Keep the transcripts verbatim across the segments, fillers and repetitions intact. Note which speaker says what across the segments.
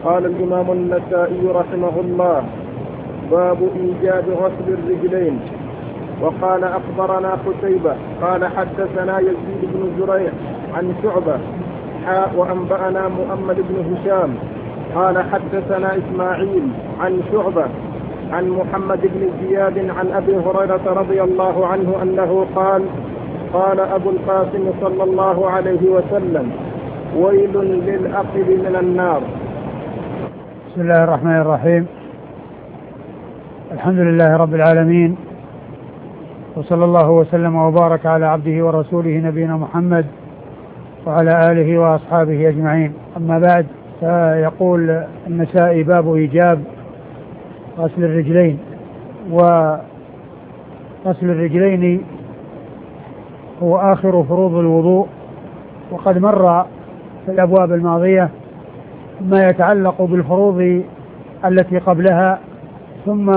Speaker 1: قال الإمام النسائي رحمه الله: باب إيجاب غسل الرجلين. وقال أخبرنا قتيبة قال حدثنا يزيد بن زريع عن شعبة حاء وأنبأنا محمد بن هشام قال حدثنا إسماعيل عن شعبة عن محمد بن زياد عن أبي هريرة رضي الله عنه أنه قال: قال أبو القاسم صلى الله عليه وسلم: ويل للعقب من النار.
Speaker 2: بسم الله الرحمن الرحيم. الحمد لله رب العالمين، وصلى الله وسلم وبارك على عبده ورسوله نبينا محمد وعلى آله وأصحابه أجمعين. أما بعد، فيقول النسائي: باب إيجاب غسل الرجلين. وغسل الرجلين هو آخر فروض الوضوء، وقد مر في الأبواب الماضية ما يتعلق بالفروض التي قبلها، ثم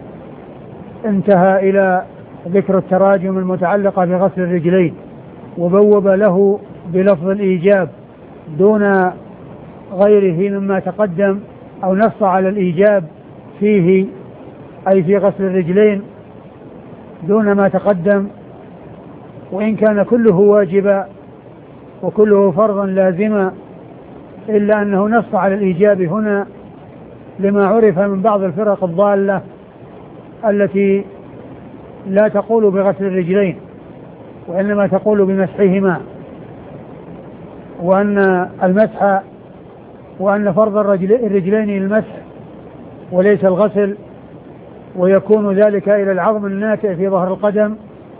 Speaker 2: انتهى إلى ذكر التراجم المتعلقة بغسل الرجلين، وبوب له بلفظ الإيجاب دون غيره مما تقدم، أو نص على الإيجاب فيه أي في غسل الرجلين دون ما تقدم، وإن كان كله واجبا وكله فرضا لازما، إلا أنه نص على الإيجاب هنا لما عرف من بعض الفرق الضالة التي لا تقول بغسل الرجلين وإنما تقول بمسحهما، وأن المسح وأن فرض الرجلين المسح وليس الغسل، ويكون ذلك إلى العظم الناتئ في ظهر القدم،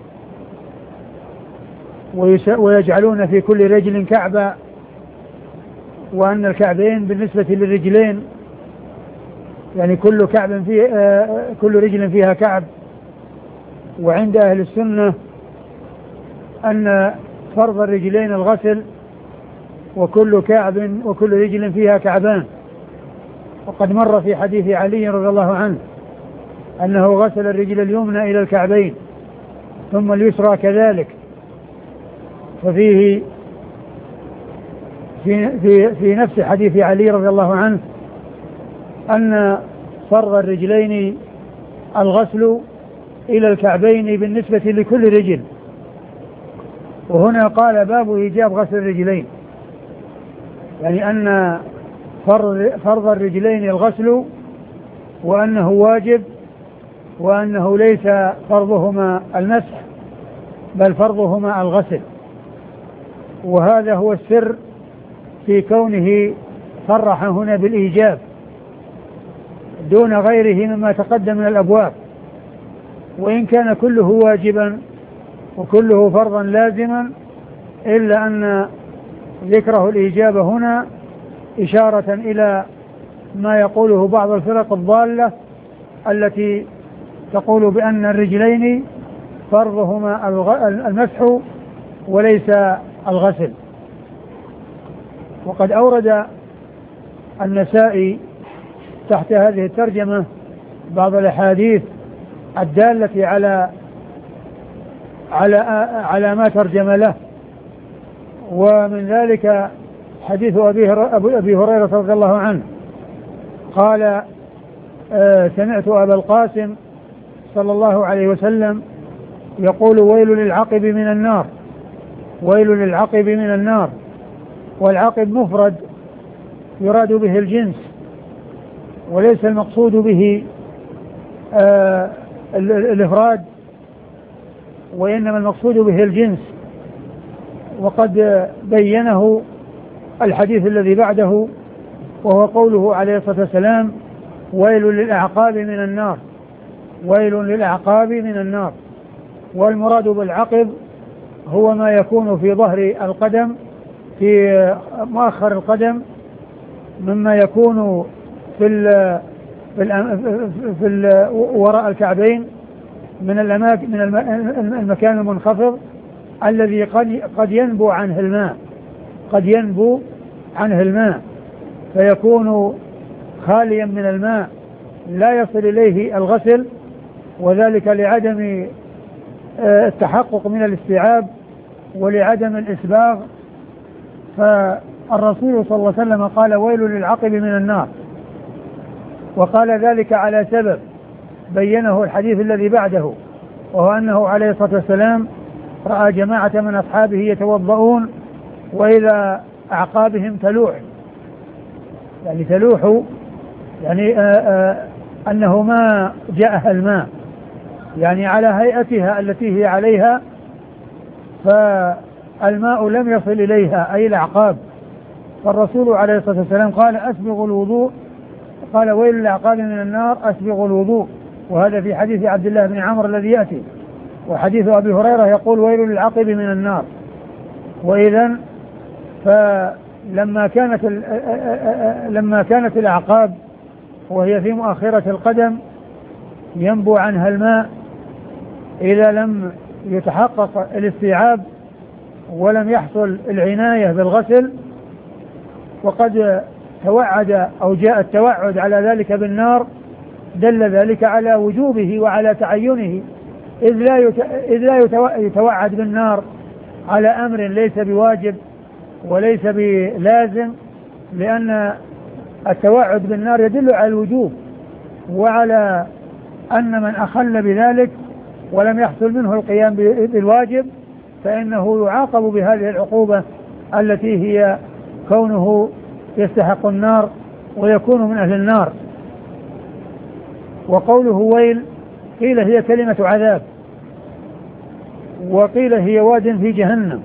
Speaker 2: ويجعلون في كل رجل كعبة، وأن الكعبين بالنسبة للرجلين يعني كل كعب فيه آه كل رجل فيها كعب. وعند أهل السنة أن فرض الرجلين الغسل، وكل كعب وكل رجل فيها كعبان. وقد مر في حديث علي رضي الله عنه أنه غسل الرجل اليمنى إلى الكعبين ثم اليسرى كذلك. ففيه في, في, في نفس حديث علي رضي الله عنه أن فرض الرجلين الغسل إلى الكعبين بالنسبة لكل رجل. وهنا قال: باب إيجاب غسل الرجلين، يعني أن فرض, فرض الرجلين الغسل، وأنه واجب، وأنه ليس فرضهما المسح بل فرضهما الغسل. وهذا هو السر في كونه صرح هنا بالإيجاب دون غيره مما تقدم من الأبواب، وإن كان كله واجبا وكله فرضا لازما، إلا أن ذكره الإيجاب هنا إشارة إلى ما يقوله بعض الفرق الضالة التي تقول بأن الرجلين فرضهما المسح وليس الغسل. وقد أورد النسائي تحت هذه الترجمة بعض الأحاديث الدالة على على على ما ترجم له، ومن ذلك حديث أبي أبي هريرة رضي الله عنه قال: آه سمعت أبا القاسم صلى الله عليه وسلم يقول: ويل للعقب من النار، ويل للعقب من النار. والعقب مفرد يراد به الجنس، وليس المقصود به آه الإفراد، وإنما المقصود به الجنس. وقد بينه الحديث الذي بعده، وهو قوله عليه الصلاة والسلام: ويل للأعقاب من النار، ويل للأعقاب من النار. والمراد بالعقب هو ما يكون في ظهر القدم، في مؤخر القدم، مما يكون في ال في, ال في ال وراء الكعبين من الأماكن من المكان المنخفض الذي قد قد ينبو عنه الماء قد ينبو عنه الماء فيكون خاليا من الماء لا يصل إليه الغسل، وذلك لعدم التحقق من الاستيعاب ولعدم الإسباغ. فالرسول صلى الله عليه وسلم قال: ويل للعقب من النار، وقال ذلك على سبب بينه الحديث الذي بعده، وهو أنه عليه الصلاة والسلام رأى جماعة من أصحابه يتوضؤون وإلى أعقابهم تلوح، يعني تلوح يعني آآ آآ أنه ما جاءها الماء، يعني على هيئتها التي هي عليها، فالماء لم يصل إليها أي الأعقاب. فالرسول عليه الصلاة والسلام قال أسبغ الوضوء، قال ويل للأعقاب من النار أسبغ الوضوء، وهذا في حديث عبد الله بن عمرو الذي يأتي. وحديث أبي هريرة يقول ويل للعقب من النار. وإذن فلما كانت لما كانت الأعقاب وهي في مؤخرة القدم ينبو عنها الماء إذا لم يتحقق الاستيعاب ولم يحصل العناية بالغسل، وقد توعد أو جاء التوعد على ذلك بالنار، دل ذلك على وجوبه وعلى تعينه، إذ لا إذ لا يتوعد بالنار على أمر ليس بواجب وليس بلازم، لأن التوعد بالنار يدل على الوجوب وعلى أن من أخل بذلك ولم يحصل منه القيام بالواجب فإنه يعاقب بهذه العقوبة التي هي كونه يستحق النار ويكون من أهل النار. وقوله ويل قيل هي كلمة عذاب، وقيل هي واد في جهنم،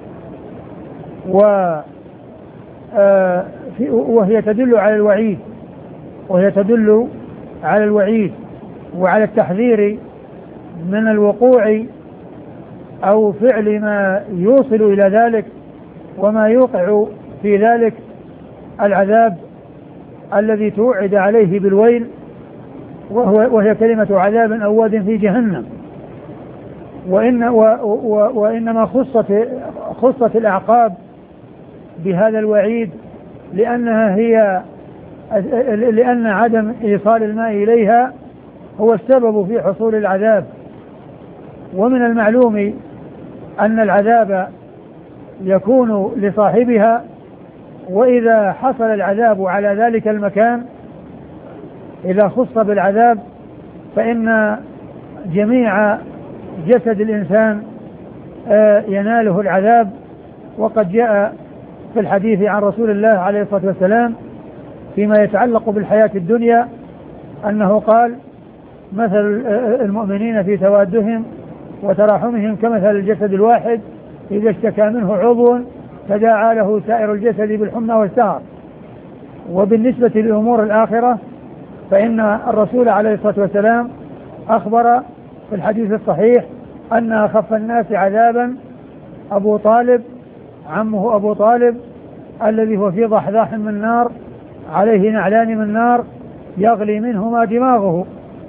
Speaker 2: وهي تدل على الوعيد وهي تدل على الوعيد وعلى التحذير من الوقوع أو فعل ما يوصل إلى ذلك وما يوقع في ذلك العذاب الذي توعد عليه بالويل، وهو وهي كلمة عذاب أو واد في جهنم. وإن و و وإنما خصت خصت الأعقاب بهذا الوعيد لأنها هي لأن عدم إيصال الماء إليها هو السبب في حصول العذاب. ومن المعلوم أن العذاب يكون لصاحبها، وإذا حصل العذاب على ذلك المكان إذا خص بالعذاب فإن جميع جسد الإنسان يناله العذاب. وقد جاء في الحديث عن رسول الله عليه الصلاة والسلام فيما يتعلق بالحياة الدنيا أنه قال مثل المؤمنين في توادهم وتراحمهم كمثل الجسد الواحد إذا اشتكى منه عضو تداعى له سائر الجسد بالحمى والسهر. وبالنسبة للأمور الآخرة فإن الرسول عليه الصلاة والسلام أخبر في الحديث الصحيح أن أخف الناس عذابا أبو طالب، عمه أبو طالب الذي هو في ضحضاح من نار عليه نعلان من نار يغلي منهما دماغه.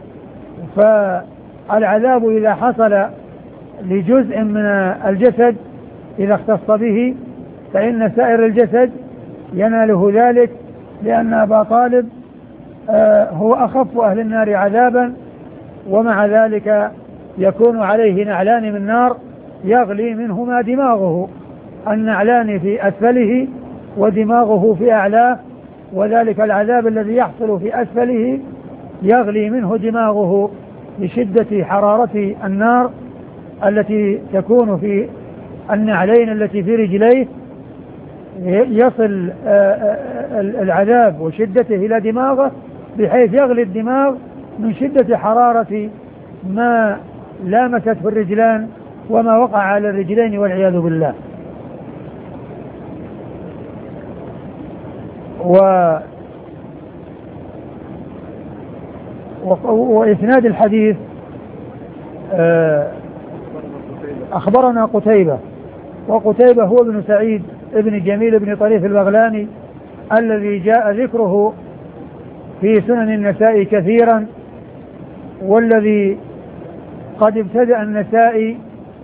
Speaker 2: فالعذاب إذا حصل لجزء من الجسد إذا اختص به فإن سائر الجسد يناله ذلك، لأن أبا طالب آه هو أخف أهل النار عذابا، ومع ذلك يكون عليه نعلان من نار يغلي منهما دماغه، النعلان في أسفله ودماغه في أعلاه، وذلك العذاب الذي يحصل في أسفله يغلي منه دماغه لشدة حرارة النار التي تكون في النعلين التي في رجليه، يصل العذاب وشدته إلى دماغه بحيث يغلي الدماغ من شدة حرارة ما لامست في الرجلان وما وقع على الرجلين والعياذ بالله. و وإسناد الحديث أخبرنا قتيبة، وقتيبة هو ابن سعيد ابن جميل ابن طريف البغلاني الذي جاء ذكره في سنن النسائي كثيرا، والذي قد ابتدأ النسائي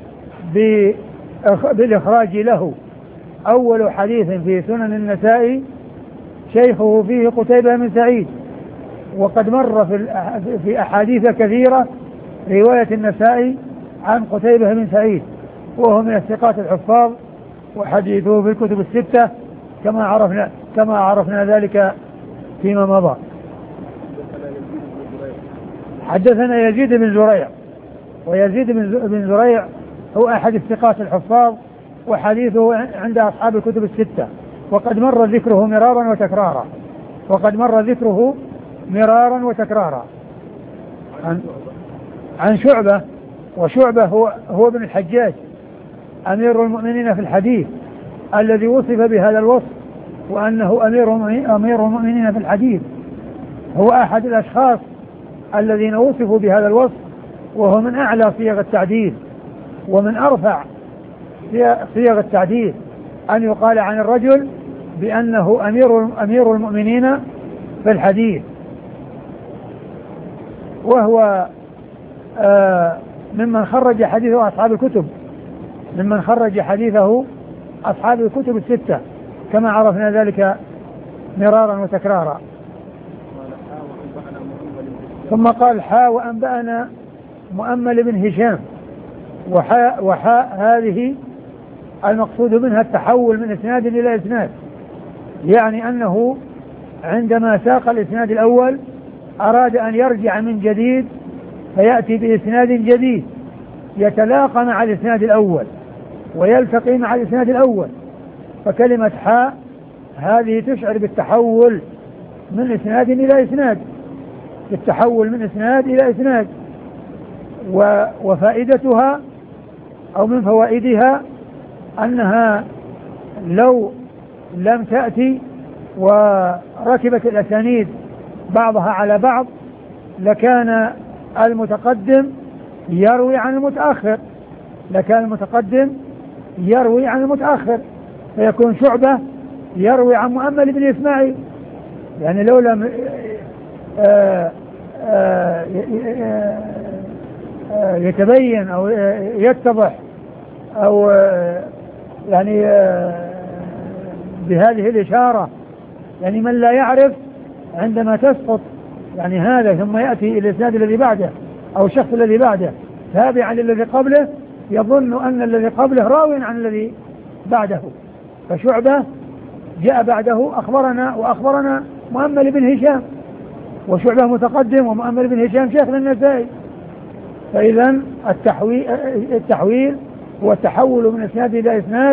Speaker 2: بالإخراج له. أول حديث في سنن النسائي شيخه فيه قتيبة بن سعيد، وقد مر في أحاديث كثيرة رواية النسائي عن قتيبة بن سعيد، وهو من الثقات الحفاظ، وحديثه في الكتب الستة كما عرفنا كما عرفنا ذلك فيما مضى. حدثنا يزيد بن زريع، ويزيد بن زريع هو أحد الثقات الحفاظ، وحديثه عند أصحاب الكتب الستة، وقد مر ذكره مرارا وتكرارا وقد مر ذكره مرارا وتكرارا عن, عن شعبة، وشعبة هو, هو ابن الحجاج أمير المؤمنين في الحديث الذي وصف بهذا الوصف، وأنه أمير أمير المؤمنين في الحديث، هو أحد الأشخاص الذين وصفوا بهذا الوصف، وهو من أعلى صيغ التعديل ومن أرفع صيغ التعديل، أن يقال عن الرجل بأنه أمير أمير المؤمنين في الحديث. وهو آه ممن خرج حديثه أصحاب الكتب ممن خرج حديثه أصحاب الكتب الستة، كما عرفنا ذلك مرارا وتكرارا. ثم قال حاء وأنبأنا مؤمل بن هشام، وحاء, وحاء هذه المقصود منها التحول من إسناد إلى إسناد، يعني أنه عندما ساق الإسناد الأول أراد أن يرجع من جديد فيأتي بإسناد جديد يتلاقى مع الإسناد الأول ويلتقي مع الإسناد الأول، فكلمة حاء هذه تشعر بالتحول من إسناد إلى إسناد، بالتحول من إسناد إلى إسناد. وفائدتها أو من فوائدها أنها لو لم تأتي وركبت الأسانيد بعضها على بعض لكان المتقدم يروي عن المتأخر لكان المتقدم يروي عن المتأخر فيكون شعبة يروي عن مؤمل بن إسماعيل، يعني لو لم آآ آآ يتبين أو يتضح أو يعني بهذه الإشارة، يعني من لا يعرف عندما تسقط يعني هذا ثم يأتي الإسناد الذي بعده أو الشخص الذي بعده تابعا للذي قبله يظن أن الذي قبله راوي عن الذي بعده. فشعبة جاء بعده أخبرنا وأخبرنا مؤمل بن هشام، وشعبة متقدم ومؤمل بن هشام شيخ للنسائي. فإذا التحويل, التحويل هو التحول من إسناد إلى إسناد،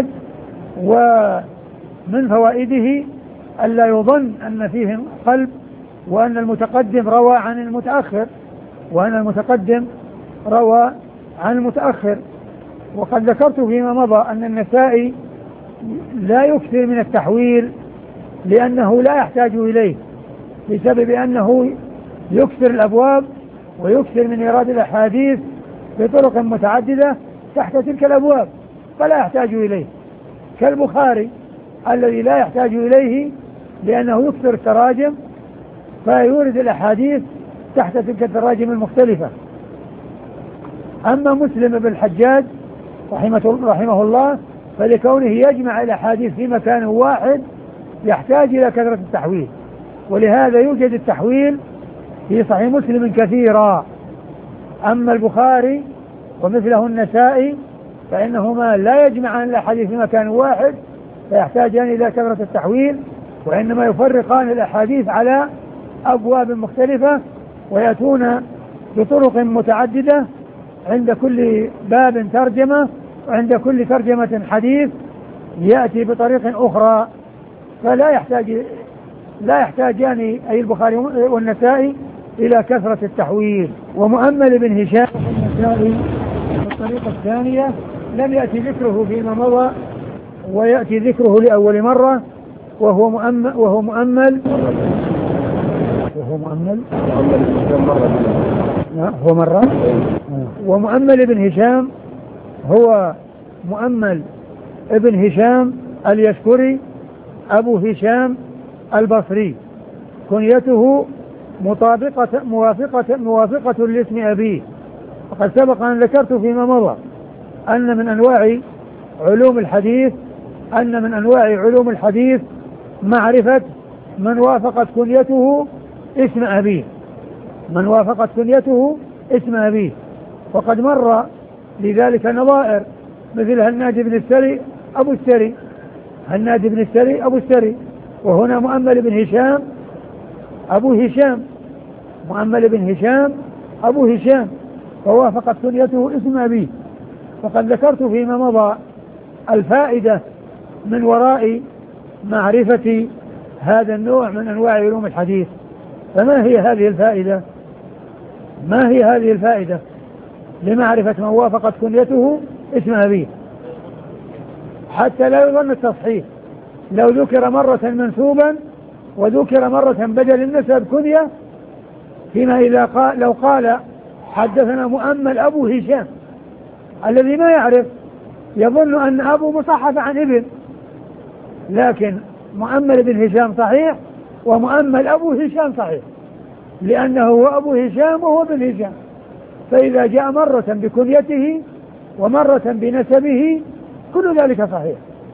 Speaker 2: ومن فوائده ألا يظن أن فيه قلب وأن المتقدم روى عن المتأخر وأن المتقدم روى عن المتأخر. وقد ذكرت فيما مضى أن النسائي لا يكثر من التحويل لأنه لا يحتاج إليه، بسبب أنه يكثر الأبواب ويكثر من إيراد الأحاديث بطرق متعددة تحت تلك الأبواب فلا يحتاج إليه، كالبخاري الذي لا يحتاج إليه لأنه يكثر التراجم فيورد الأحاديث تحت تلك التراجم المختلفة. أما مسلم بن الحجاج رحمه, رحمه الله فلكونه يجمع الأحاديث في مكان واحد يحتاج إلى كثرة التحويل، ولهذا يوجد التحويل في صحيح مسلم كثيرا. أما البخاري ومثله النسائي فإنهما لا يجمعان الأحاديث في مكان واحد فيحتاجان إلى كثرة التحويل، وإنما يفرقان الأحاديث على أبواب مختلفة ويأتون بطرق متعددة، عند كل باب ترجمة وعند كل ترجمة حديث يأتي بطريق أخرى، فلا يحتاج لا يحتاجان أي البخاري والنسائي إلى كثرة التحويل. ومؤمل بن هشام النسائي الطريقة الثانية لم يأتي ذكره فيما مضى ويأتي ذكره لأول مرة، وهو مؤمل وهو مؤمل وهو مؤمل هو مرة ومؤمل بن هشام هو مؤمل ابن هشام اليشكري أبو هشام البصري، كنيته مطابقة موافقة موافقة لاسم أبيه. وقد سبق أن ذكرت فيما مضى أن من أنواع علوم الحديث أن من أنواع علوم الحديث معرفة من وافقت كنيته اسم أبيه من وافقت كنيته اسم أبيه وقد مر لذلك نظائر مثل هناد بن السري أبو السري هناد بن السري أبو السري وهنا مؤمل بن هشام أبو هشام مؤمل بن هشام أبو هشام فوافقت كنيته اسم أبيه. فقد ذكرت فيما مضى الفائدة من وراء معرفة هذا النوع من أنواع علوم الحديث. فما هي هذه الفائدة؟ ما هي هذه الفائدة لمعرفة من وافقت كنيته اسم أبيه؟ حتى لا يظن التصحيح، لو ذكر مرة منسوبا وذكر مرة بدل النسب كنية، فيما إذا قال لو قال حدثنا مؤمل أبو هشام، الذي ما يعرف يظن أن أبو مصحف عن ابن، لكن مؤمل بن هشام صحيح ومؤمل أبو هشام صحيح، لأنه هو أبو هشام وهو بن هشام. فإذا جاء مرة بكنيته ومرة بنسبه كل ذلك صحيح.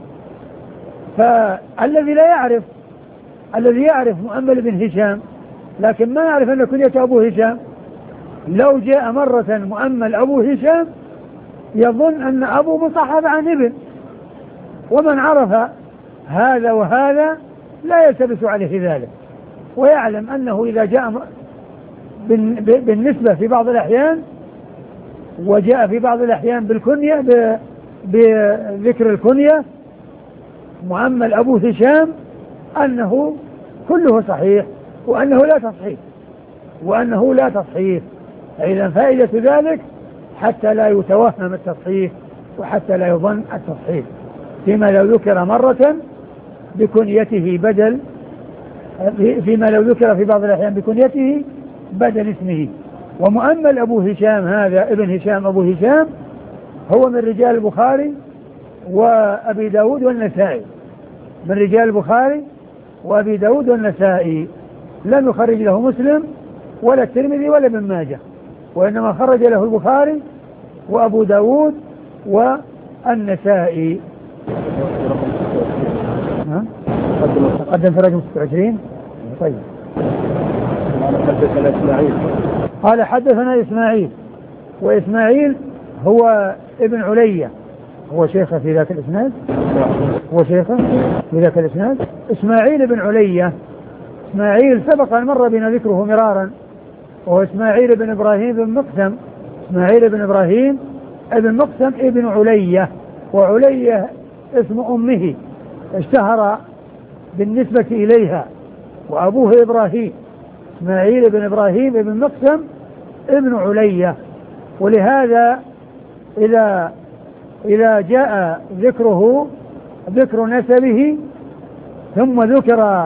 Speaker 2: فالذي لا يعرف الذي يعرف مؤمل بن هشام لكن ما يعرف أن كنية أبو هشام، لو جاء مرة مؤمل أبو هشام يظن أن أبو مصحف عن ابن، ومن عرف هذا وهذا لا يلتبس عليه ذلك، ويعلم أنه إذا جاء بالنسبة في بعض الأحيان وجاء في بعض الأحيان بالكنية بذكر الكنية مؤمل أبو هشام أنه كله صحيح وأنه لا تصحيح وأنه لا تصحيح. إذن فائدة ذلك حتى لا يتوهم التصحيح وحتى لا يظن التصحيح، فيما لو ذكر مرة بكنيته بدل فيما لو ذكر في بعض الأحيان بكنيته بدل اسمه. ومؤمل أبو هشام هذا ابن هشام أبو هشام هو من رجال البخاري وأبي داود والنسائي، من رجال البخاري وأبي داود والنسائي، لم يخرج له مسلم ولا الترمذي ولا ابن ماجه، وإنما خرج له البخاري وأبو داود والنسائي. تقدم في رقم ستة وعشرين. طيب.
Speaker 1: حدثنا إسماعيل
Speaker 2: قال حدثنا إسماعيل، وإسماعيل هو ابن علية، هو شيخه في ذاك الإسناد هو شيخه في ذاك الإسناد إسماعيل بن علية. إسماعيل سبق أن مر بنا ذكره مرارا، وهو إسماعيل بن إبراهيم بن مقسم إسماعيل بن إبراهيم ابن مقسم ابن علية، وعلية اسم أمه اشتهر بالنسبة إليها، وأبوه إبراهيم، إسماعيل بن إبراهيم ابن مقسم ابن علية. ولهذا إذا إذا جاء ذكره ذكر نسبه ثم ذكر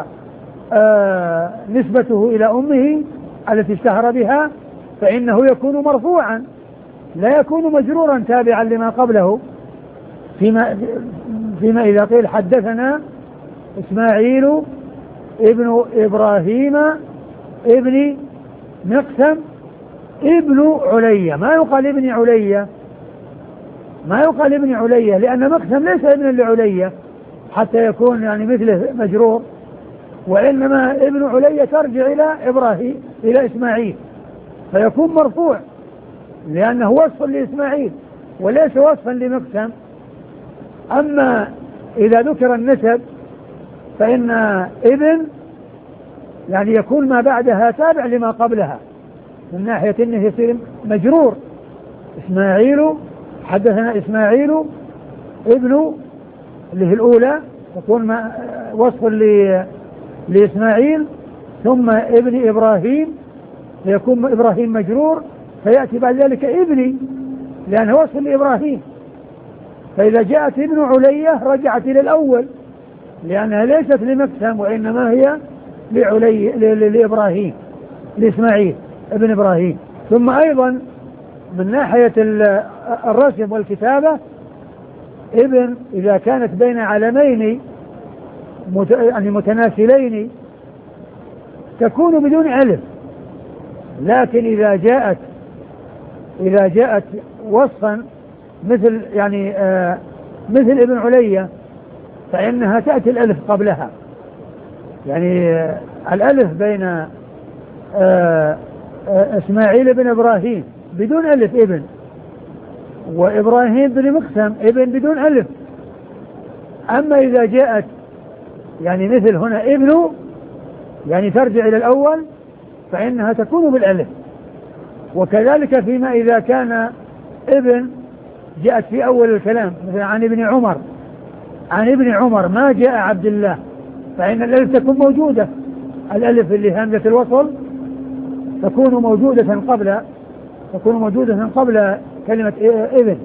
Speaker 2: آه نسبته إلى أمه التي اشتهر بها فإنه يكون مرفوعا لا يكون مجرورا تابعا لما قبله، فيما, فيما إذا قيل حدثنا إسماعيل ابن إبراهيم ابن مقسم ابن علية، ما يقال ابن علية ما يقال ابن علية لأن مقسم ليس ابن لعلية حتى يكون يعني مثله مجرور، وإنما ابن علية ترجع إلى إبراهيم إلى إسماعيل فيكون مرفوع لأنه وصف لإسماعيل وليس وصفا لمقسم. أما إذا ذكر النسب فإن ابن يعني يكون ما بعدها تابع لما قبلها من ناحية أنه يصير مجرور. إسماعيل حدثنا إسماعيل ابن اللي هي الأولى تكون وصف لإسماعيل، ثم ابن إبراهيم فيكون إبراهيم مجرور فيأتي بعد ذلك ابني لأنه وصف لإبراهيم. فإذا جاءت ابن علية رجعت إلى الأول لأنها ليست لمقسم وإنما هي لعلي لإبراهيم لإسماعيل ابن إبراهيم. ثم أيضا من ناحية الرسم والكتابة ابن إذا كانت بين علمين مت... يعني متناسلين تكون بدون ألف، لكن إذا جاءت إذا جاءت وصفا مثل يعني آه مثل ابن علية فإنها تأتي الألف قبلها، يعني آه الألف بين آه آه إسماعيل بن إبراهيم بدون ألف ابن، وإبراهيم بن مقسم ابن بدون ألف. أما إذا جاءت يعني مثل هنا ابن يعني ترجع إلى الأول فإنها تكون بالألف، وكذلك فيما إذا كان ابن جاءت في أول الكلام مثل عن ابن عمر، عن ابن عمر ما جاء عبد الله، فإن الألف تكون موجودة، الألف اللي همزة الوصل تكون موجودة قبل تكون موجودة قبل كلمة ابن.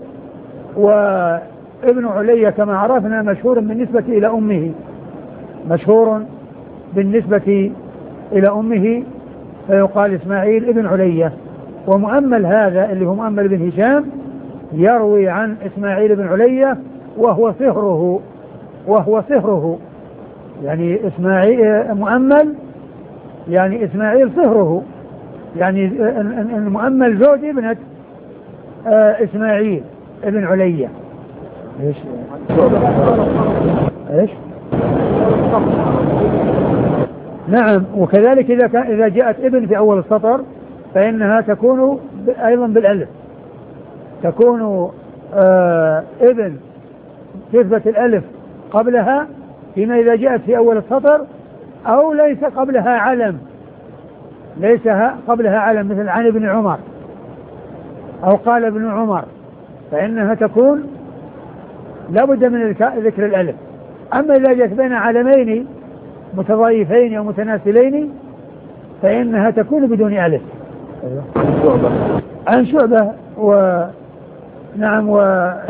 Speaker 2: وابن علي كما عرفنا مشهور بالنسبة إلى أمه، مشهور بالنسبة إلى أمه، فيقال إسماعيل ابن علي. ومؤمل هذا اللي هو مؤمل بن هشام يروي عن إسماعيل بن علي وهو صهره وهو صهره يعني إسماعيل مؤمل يعني إسماعيل صهره، يعني المؤمل زوج ابنة إسماعيل ابن علي. ايش ايش نعم. وكذلك إذا كان إذا جاءت ابن في أول السطر فإنها تكون أيضا بالألف، تكون آه ابن تثبت الألف قبلها فيما إذا جاءت في أول السطر، أو ليس قبلها علم، ليس قبلها علم مثل عن ابن عمر أو قال ابن عمر، فإنها تكون لابد من ذكر الألف. أما إذا جاءت بين علمين متضايفين أو متناسلين فإنها تكون بدون ألف. عن شعبة و نعم و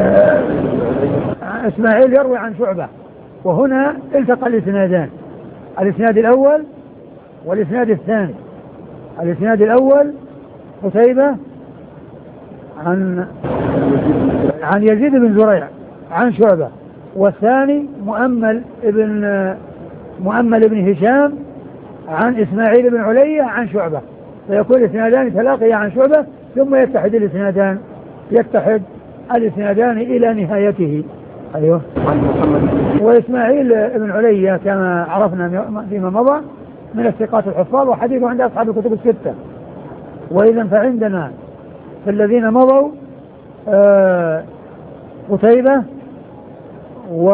Speaker 2: إسماعيل يروي عن شعبة، وهنا التقى الإسنادان، الإسناد الأول والإسناد الثاني. الإسناد الأول قتيبة عن عن يزيد بن زريع عن شعبة، والثاني مؤمل ابن مؤمل ابن هشام عن إسماعيل بن علي عن شعبة، فيكون الإسنادان تلاقيا عن شعبة ثم يتحد الإسنادان يتحد الإسنادان إلى نهايته. أيوه. وإسماعيل بن علي كما عرفنا فيما مضى من الثقات الحفاظ وحديثه عند أصحاب الكتب الستة. وإذا فعندنا في الذين مضوا آه قتيبة و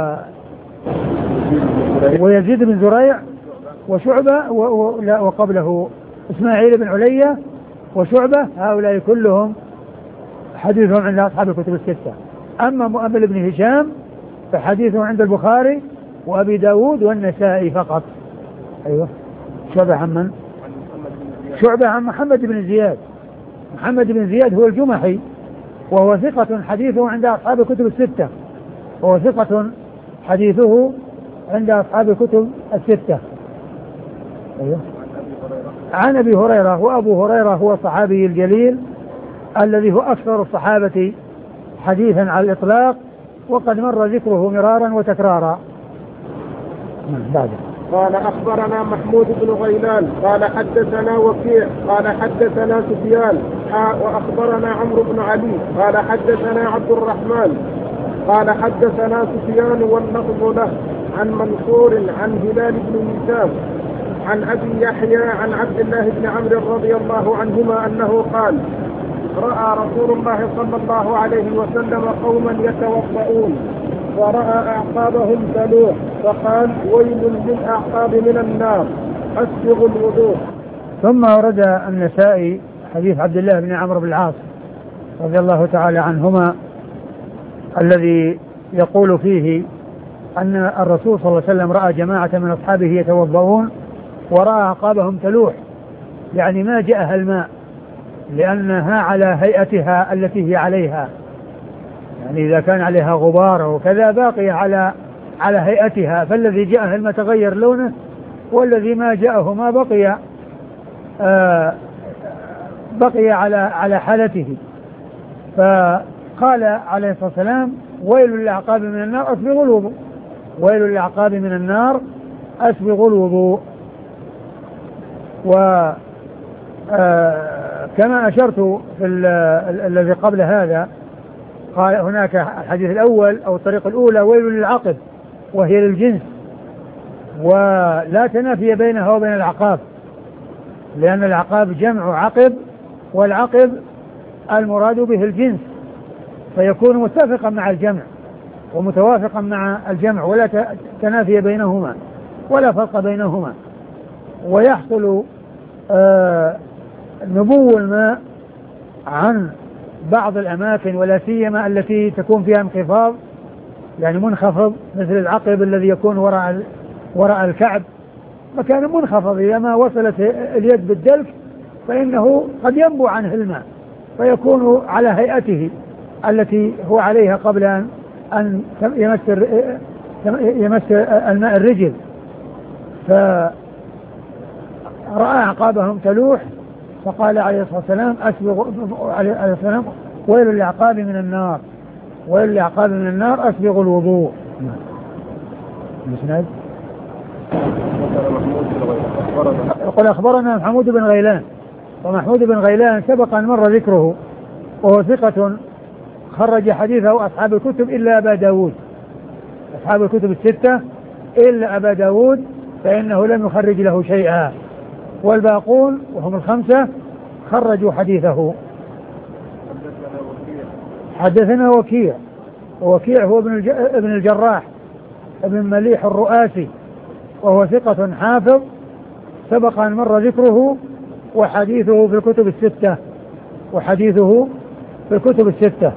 Speaker 2: ويزيد بن زريع وشعبة و... و... لا وقبله إسماعيل بن علي وشعبة، هؤلاء كلهم حديثهم عند أصحاب الكتب الستة. أما مؤمل بن هشام فحديثه عند البخاري وأبي داود والنسائي فقط. أيوه. شعبة عن من؟ شعبة عن محمد بن زياد. محمد بن زياد هو الجمحي وهو ثقة حديثه عند أصحاب الكتب الستة، وهو ثقة حديثه عند أصحاب الكتب الستة. أيوه. عن أبي هريرة، وأبو هريرة هو الصحابي الجليل الذي هو أكثر الصحابة حديثا على الإطلاق، وقد مر ذكره مرارا وتكرارا. بعد
Speaker 1: قال أخبرنا محمود بن غيلان قال حدثنا وكيع قال حدثنا سفيان وأخبرنا عمرو بن علي قال حدثنا عبد الرحمن قال حدثنا سفيان واللفظ له عن منصور عن هلال بن هشام عن أبي يحيى عن عبد الله بن عمرو رضي الله عنهما أنه قال رأى رسول الله صلى الله عليه وسلم قوما يتوضؤون ورأى أعقابهم تلوح فقال ويل للأعقاب من النار أسبغوا الوضوء.
Speaker 2: ثم ورد النسائي حديث عبد الله بن عمرو بن العاص رضي الله تعالى عنهما الذي يقول فيه أن الرسول صلى الله عليه وسلم رأى جماعة من أصحابه يتوضؤون ورأى أعقابهم تلوح، يعني ما جاءها الماء لأنها على هيئتها التي هي عليها، يعني إذا كان عليها غبار وكذا باقي على على هيئتها، فالذي جاءها الماء تغير لونه والذي ما جاءه ما بقي آه بقي على على حالته. فقال عليه الصلاة والسلام ويل للأعقاب من النار أسبغوا الوضوء، ويل للأعقاب من النار أسبغوا الوضوء. و آه كما أشرت في الذي قبل هذا قال هناك الحديث الأول أو الطريقة الأولى ويل للعقب وهي للجنس، ولا تنافي بينها وبين العقاب، لأن العقاب جمع عقب والعقب المراد به الجنس، فيكون متفقا مع الجمع ومتوافقا مع الجمع ولا تنافي بينهما ولا فرق بينهما، ويحصل آه نبو الماء عن بعض الأماكن ولا سيما التي تكون فيها انخفاض يعني منخفض مثل العقب الذي يكون وراء وراء الكعب مكان منخفض إذا ما وصلت اليد بالدلك فإنه قد ينبو عنه الماء فيكون على هيئته التي هو عليها قبل أن أن يمس يمس الماء الرجل. فرأى أعقابهم تلوح فقال عليه الصلاة والسلام أسبغ عليه الصلاة والسلام ويل للأعقاب من النار ويل للأعقاب من النار أسبغ الوضوء. مسند يقول أخبرنا محمود بن غيلان ومحمود بن غيلان سبق أن مر ذكره وهو ثقة خرج حديثه أصحاب الكتب إلا أبا داود أصحاب الكتب الستة إلا أبا داود فإنه لم يخرج له شيئا والباقون وهم الخمسة خرجوا حديثه. حدثنا وكيع ووكيع هو ابن الجراح ابن مليح الرؤاسي وهو ثقة حافظ سبق أن مر ذكره وحديثه في الكتب الستة وحديثه في الكتب الستة.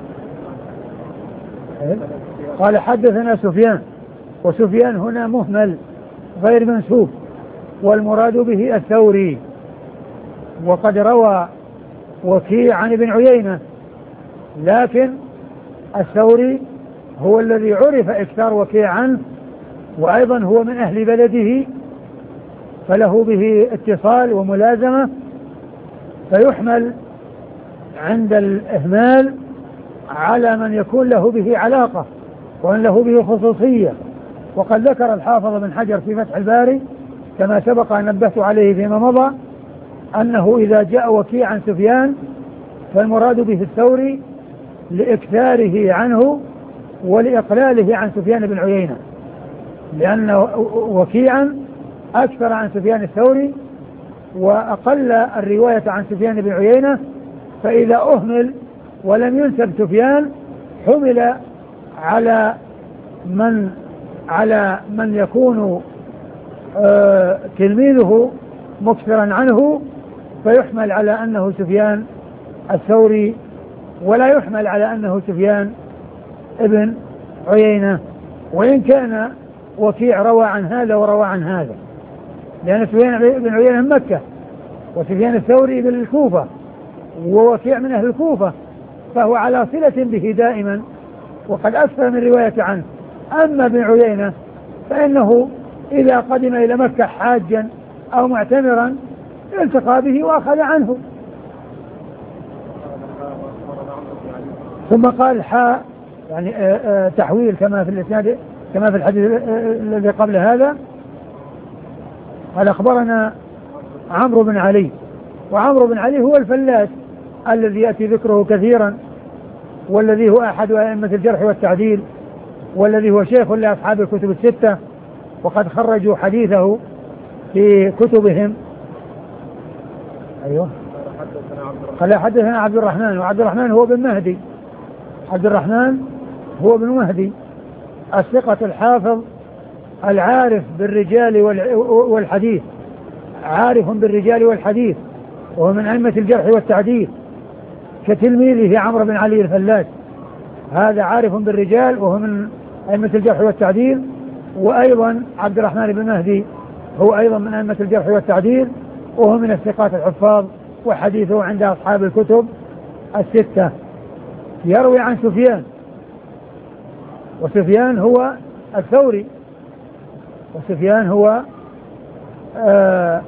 Speaker 2: قال حدثنا سفيان وسفيان هنا مهمل غير منسوب والمراد به الثوري وقد روى وكيع عن ابن عيينة لكن الثوري هو الذي عرف إكثار وكيع عنه وأيضا هو من أهل بلده فله به اتصال وملازمة فيحمل عند الإهمال على من يكون له به علاقة وأن له به خصوصية. وقد ذكر الحافظ بن حجر في فتح الباري كما سبق أن نبهت عليه فيما مضى أنه إذا جاء وكيع عن سفيان فالمراد به الثوري لإكثاره عنه ولإقلاله عن سفيان بن عيينة لأن وكيعا أكثر عن سفيان الثوري وأقل الرواية عن سفيان بن عيينة فإذا أهمل ولم ينسب سفيان حمل على من على من يكون آه تلميذه مكثرا عنه فيحمل على أنه سفيان الثوري ولا يحمل على أنه سفيان ابن عيينة وإن كان وكيع روى عن هذا وروى عن هذا لأن سفيان بن عيينة من مكة وسفيان الثوري بالكوفة ووكيع من أهل الكوفة فهو على صلة به دائما وقد أكثر من رواية عنه. أما ابن عيينة فإنه إذا قدم إلى مكة حاجا أو معتمرا التقى به وأخذ عنه. ثم قال حاء يعني آآ آآ تحويل كما في الإسناد كما في الحديث الذي قبل هذا. قال أخبرنا عمرو بن علي وعمرو بن علي هو الفلاس الذي يأتي ذكره كثيرا والذي هو أحد أئمة الجرح والتعديل والذي هو شيخ لأصحاب الكتب الستة وقد خرجوا حديثه في كتبهم. أيوه قال حدثنا عبد الرحمن وعبد الرحمن هو بن مهدي عبد الرحمن هو ابن مهدي الثقة الحافظ العارف بالرجال والحديث عارف بالرجال والحديث وهو من أئمة الجرح والتعديل كتلميذه عمرو بن علي الفلاس هذا عارف بالرجال وهو من أئمة الجرح والتعديل. وأيضا عبد الرحمن بن مهدي هو أيضا من أئمة الجرح والتعديل وهو من الثقات الحفاظ وحديثه عند أصحاب الكتب الستة. يروي عن سفيان وسفيان هو الثوري وسفيان هو آه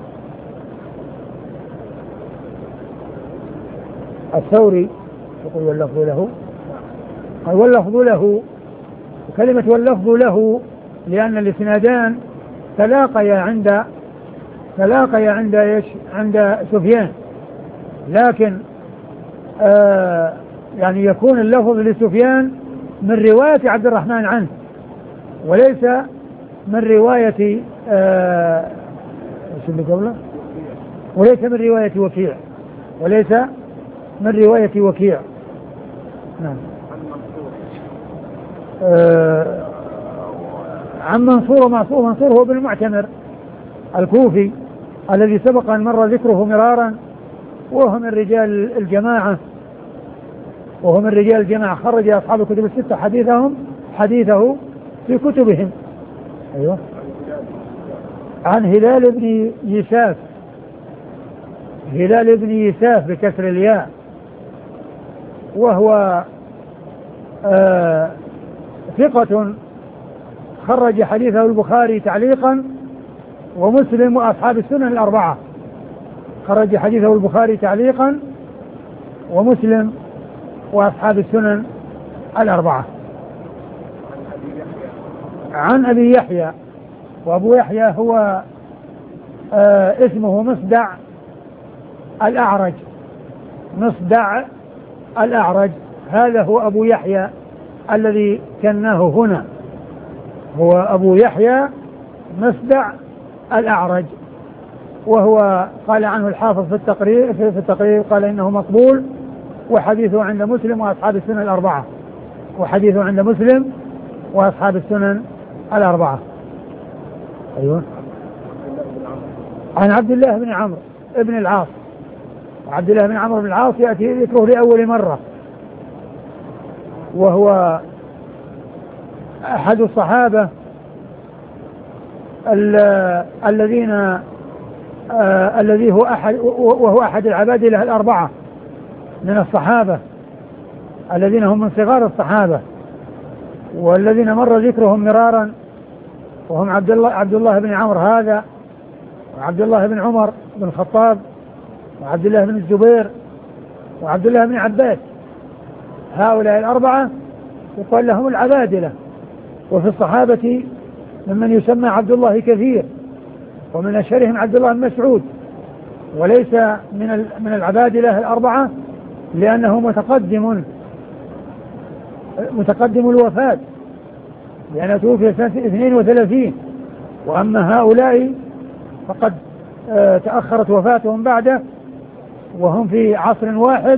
Speaker 2: الثوري يقول واللفظ له قال واللفظ له وكلمة واللفظ له لأن الاسنادان تلاقيا عند تلاقيا عند ايش عند سفيان لكن آه يعني يكون اللفظ لسفيان من رواية عبد الرحمن عنه وليس من رواية آه وليس من رواية وكيع وليس من رواية وكيع. نعم. آه عن منصور ومنصور منصور هو بن المعتمر الكوفي الذي سبق أن مر ذكره مرارا وهو من رجال الجماعة وهو من رجال الجماعة خرج أصحاب الكتب الستة حديثهم حديثه في كتبهم. أيوة. عن هلال بن يساف هلال بن يساف بكسر الياء، وهو آه ثقة خرج حديثه البخاري تعليقا ومسلم وأصحاب السنن الأربعة. خرج حديثه البخاري تعليقا ومسلم وأصحاب السنن الأربعة. عن أبي يحيى، وأبو يحيى هو آه اسمه مصدع الأعرج مصدع الأعرج هذا هو أبو يحيى الذي كناه هنا، هو أبو يحيى مصدع الأعرج، وهو قال عنه الحافظ في التقرير في التقرير قال إنه مقبول، وحديثه عند مسلم وأصحاب السنن الأربعة وحديثه عند مسلم وأصحاب السنن الأربعة. أيوة. عن عبد الله بن عمرو بن العاص، وعبد الله بن عمرو بن العاص يأتي ذكره لأول مرة، وهو أحد الصحابة الذين آه الذي هو أحد وهو أحد العبادلة الأربعة من الصحابة الذين هم من صغار الصحابة والذين مر ذكرهم مرارا، وهم عبد الله عبد الله بن عمرو هذا، وعبد الله بن عمر بن الخطاب، وعبد الله بن الزبير، وعبد الله بن عباس. هؤلاء الأربعة يقال لهم العبادلة. وفي الصحابة ممن يسمى عبد الله كثير، ومن أشهرهم عبد الله بن مسعود، وليس من من العبادلة الأربعة لأنه متقدم متقدم الوفاة، لأنه توفي سنة اثنين وثلاثين، وأما هؤلاء فقد تأخرت وفاتهم بعده وهم في عصر واحد،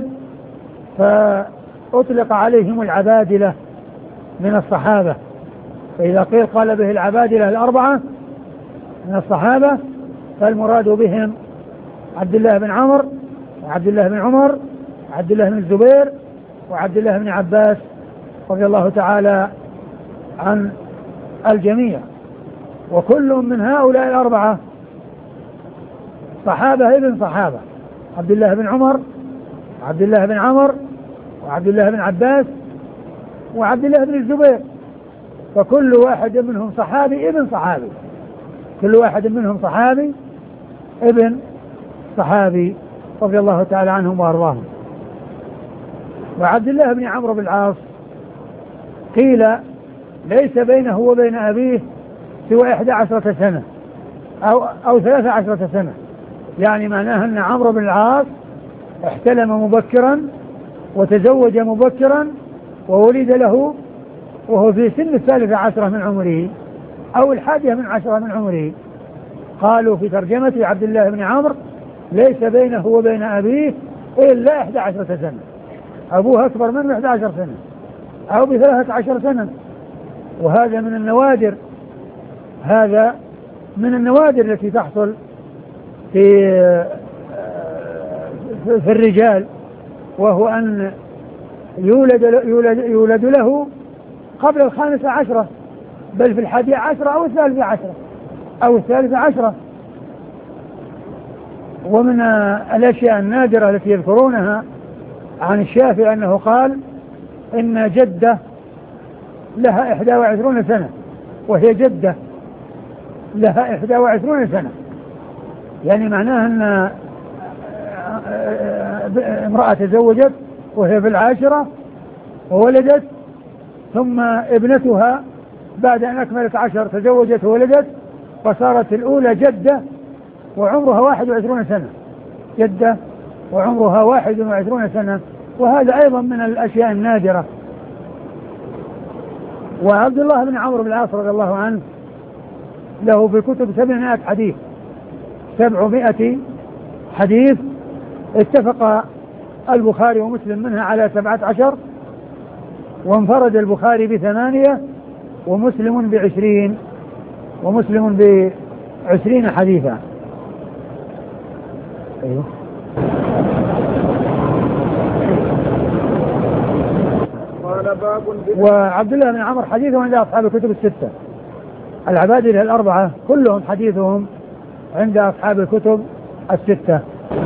Speaker 2: فأطلق عليهم العبادلة من الصحابة. فإذا قيل قال به العبادلة الأربعة من الصحابة فالمراد بهم عبد الله بن عمرو وعبد الله بن عمر وعبد الله بن الزبير وعبد الله بن عباس رضي الله تعالى عن الجميع. وكل من هؤلاء الأربعة صحابة ابن صحابة، عبد الله بن عمر وعبد الله بن عمر وعبد الله بن عباس وعبد الله بن الزبير، فكل واحد منهم صحابي ابن صحابي كل واحد منهم صحابي ابن صحابي رضي الله تعالى عنهم وأرضاهم. وعبد الله بن عمرو بن العاص قيل ليس بينه وبين أبيه سوى إحدى عشرة سنة أو, أو ثلاثة عشرة سنة، يعني معناها أن عمرو بن العاص احتلم مبكرا وتزوج مبكرا وولد له وهو في سن الثالثة عشرة من عمره أو الحادية من عشرة من عمره. قالوا في ترجمة عبد الله بن عمرو ليس بينه وبين أبيه إلا إحدى عشرة سنة، أبوه أكبر منه إحدى عشر سنة أو بثلاثة عشر سنة. وهذا من النوادر هذا من النوادر التي تحصل في في الرجال، وهو أن يولد يولد يولد له قبل الخامسة عشرة، بل في الحادية عشرة أو الثالثة عشرة أو الثالثة عشرة. ومن الأشياء النادرة التي يذكرونها عن الشافعي أنه قال إن جدة لها إحدى وعشرون سنة، وهي جدة لها إحدى وعشرون سنة، يعني معناها أن امرأة تزوجت وهي في العاشرة وولدت، ثم ابنتها بعد أن أكملت عشر تزوجت وولدت، فصارت الأولى جدة وعمرها واحد وعشرون سنة، جدة وعمرها واحد وعشرون سنة. وهذا أيضا من الأشياء النادرة. وعبد الله بن عمرو بن العاص رضي الله عنه له في الكتب سبعمائة حديث سبعمائة حديث، اتفق البخاري ومسلم منها على سبعة عشر، وانفرد البخاري بثمانية ومسلم بعشرين ومسلم بعشرين حديثا. أيوه.
Speaker 1: باب.
Speaker 2: وعبد الله بن عمر حديثه عند أصحاب الكتب الستة. العبادلة الأربعة كلهم حديثهم عند أصحاب الكتب الستة.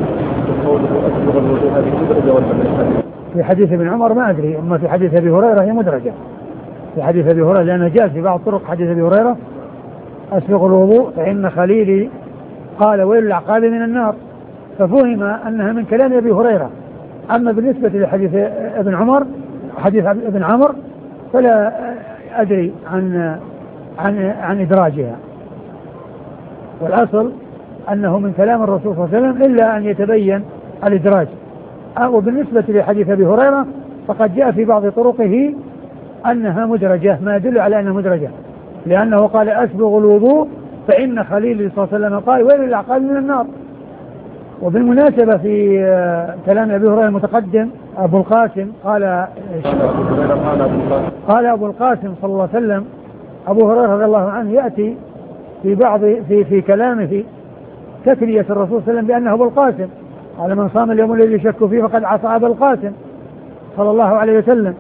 Speaker 2: في حديث ابن عمر ما أدري، أما في حديث أبي هريرة هي مدرجة في حديث أبي هريرة، لأنه جاء في بعض طرق حديث أبي هريرة أسبغ الوضوء فإن خليلي قال ويل العقاب من النار، ففهم أنها من كلام أبي هريرة. أما بالنسبة لحديث ابن عمر حديث ابن عمر فلا أدري عن عن عن إدراجها، والأصل أنه من كلام الرسول صلى الله عليه وسلم إلا أن يتبين الإدراج. وبالنسبة لحديث أبي هريرة فقد جاء في بعض طرقه أنها مدرجة، ما يدل على أنها مدرجة، لأنه قال أسبغ الوضوء فإن خليل صلى الله عليه وسلم قال ويل العقاب من النار. وبالمناسبة في كلام أبي هريرة المتقدم أبو القاسم قال قال أبو القاسم صلى الله عليه وسلم أبو هريرة رضي الله عنه يأتي في بعض في في كلامه تكنية الرسول صلى الله عليه وسلم بأنه أبو القاسم، قال من صام اليوم الذي يشك فيه فقد عصى أبا القاسم صلى الله عليه وسلم.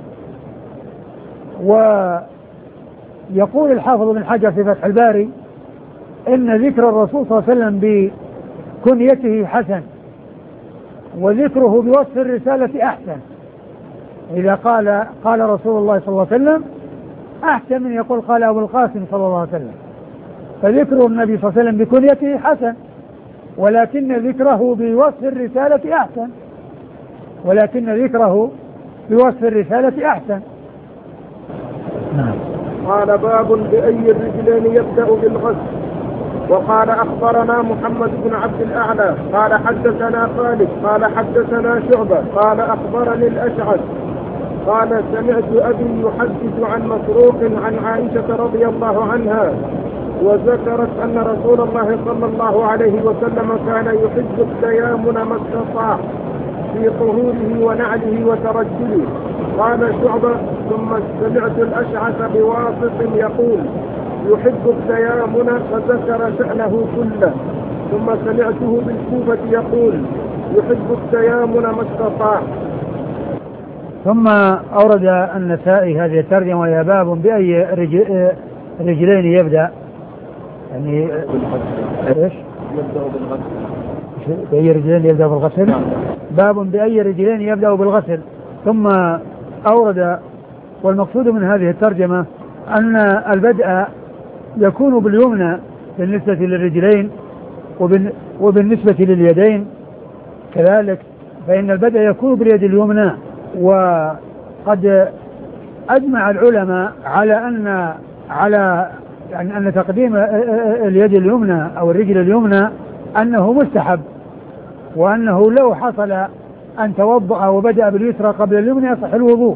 Speaker 2: ويقول الحافظ بن حجر في فتح الباري إن ذكر الرسول صلى الله عليه وسلم بكنيته حسن، وذكره بوصف الرسالة أحسن. إذا قال قال رسول الله صلى الله عليه وسلم أحسن من يقول قال أبو القاسم صلى الله عليه وسلم. فذكر النبي صلى الله عليه وسلم بكنيته حسن، ولكن ذكره بوصف الرسالة أحسن ولكن ذكره بوصف الرسالة أحسن.
Speaker 1: نعم. قال باب بأي الرجلين يبدأ بالغسل. وقال أخبرنا محمد بن عبد الأعلى قال حدثنا خالد قال حدثنا شعبة قال أخبرني الأشعث قال سمعت أبي يحدث عن مسروق عن عائشة رضي الله عنها وذكرت أن رسول الله صلى الله عليه وسلم كان يحب التيامن ما استطاع في طهوره ونعله وترجله. قال شعبة ثم سمعت الأشعث بواسط يقول يحب التيامن فذكر شأنه كله. ثم سمعته بالكوفة يقول يحب التيامن ما استطاع.
Speaker 2: ثم أورد النسائي هذه الترجمة وهي باب بأي رجلين يبدأ، يعني ايش؟
Speaker 1: يبدأ بالغسل.
Speaker 2: بأي رجلين يبدأ بالغسل؟ باب بأي رجلين يبدأ بالغسل. ثم أورد والمقصود من هذه الترجمة أن البدء يكون باليمنى بالنسبة للرجلين وبالنسبة لليدين كذلك، فإن البدء يكون باليد اليمنى. وقد أجمع العلماء على أن على يعني أن تقديم اليد اليمنى أو الرجل اليمنى أنه مستحب، وأنه لو حصل أن توضأ وبدأ باليسرى قبل اليمنى يصح الوضوء.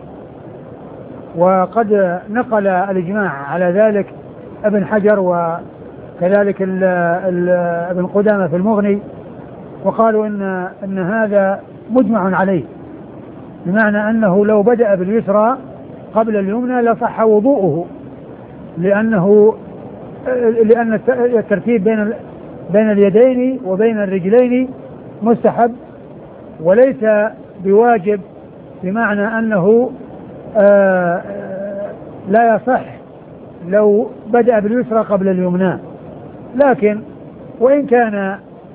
Speaker 2: وقد نقل الإجماع على ذلك ابن حجر وكذلك ال ال ابن قدامة في المغني، وقالوا إن, إن هذا مجمع عليه، بمعنى أنه لو بدأ باليسرى قبل اليمنى لصح وضوءه، لأنه لأن الترتيب بين بين اليدين وبين الرجلين مستحب وليس بواجب، بمعنى أنه آآ لا يصح لو بدأ باليسرى قبل اليمنى. لكن وإن كان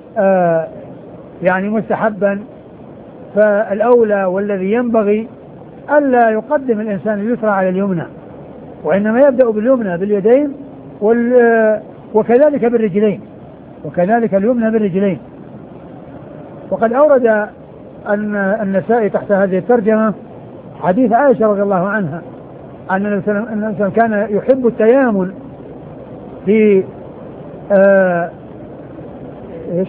Speaker 2: يعني مستحبا فالأولى والذي ينبغي ألا يقدم الإنسان اليسرى على اليمنى، وإنما يبدأ باليمنى باليدين وكذلك بالرجلين، وكذلك اليمنى بالرجلين. وقد أورد أن النسائي تحت هذه الترجمة حديث عائشة رضي الله عنها أن الإنسان كان يحب التيامن في آه إيش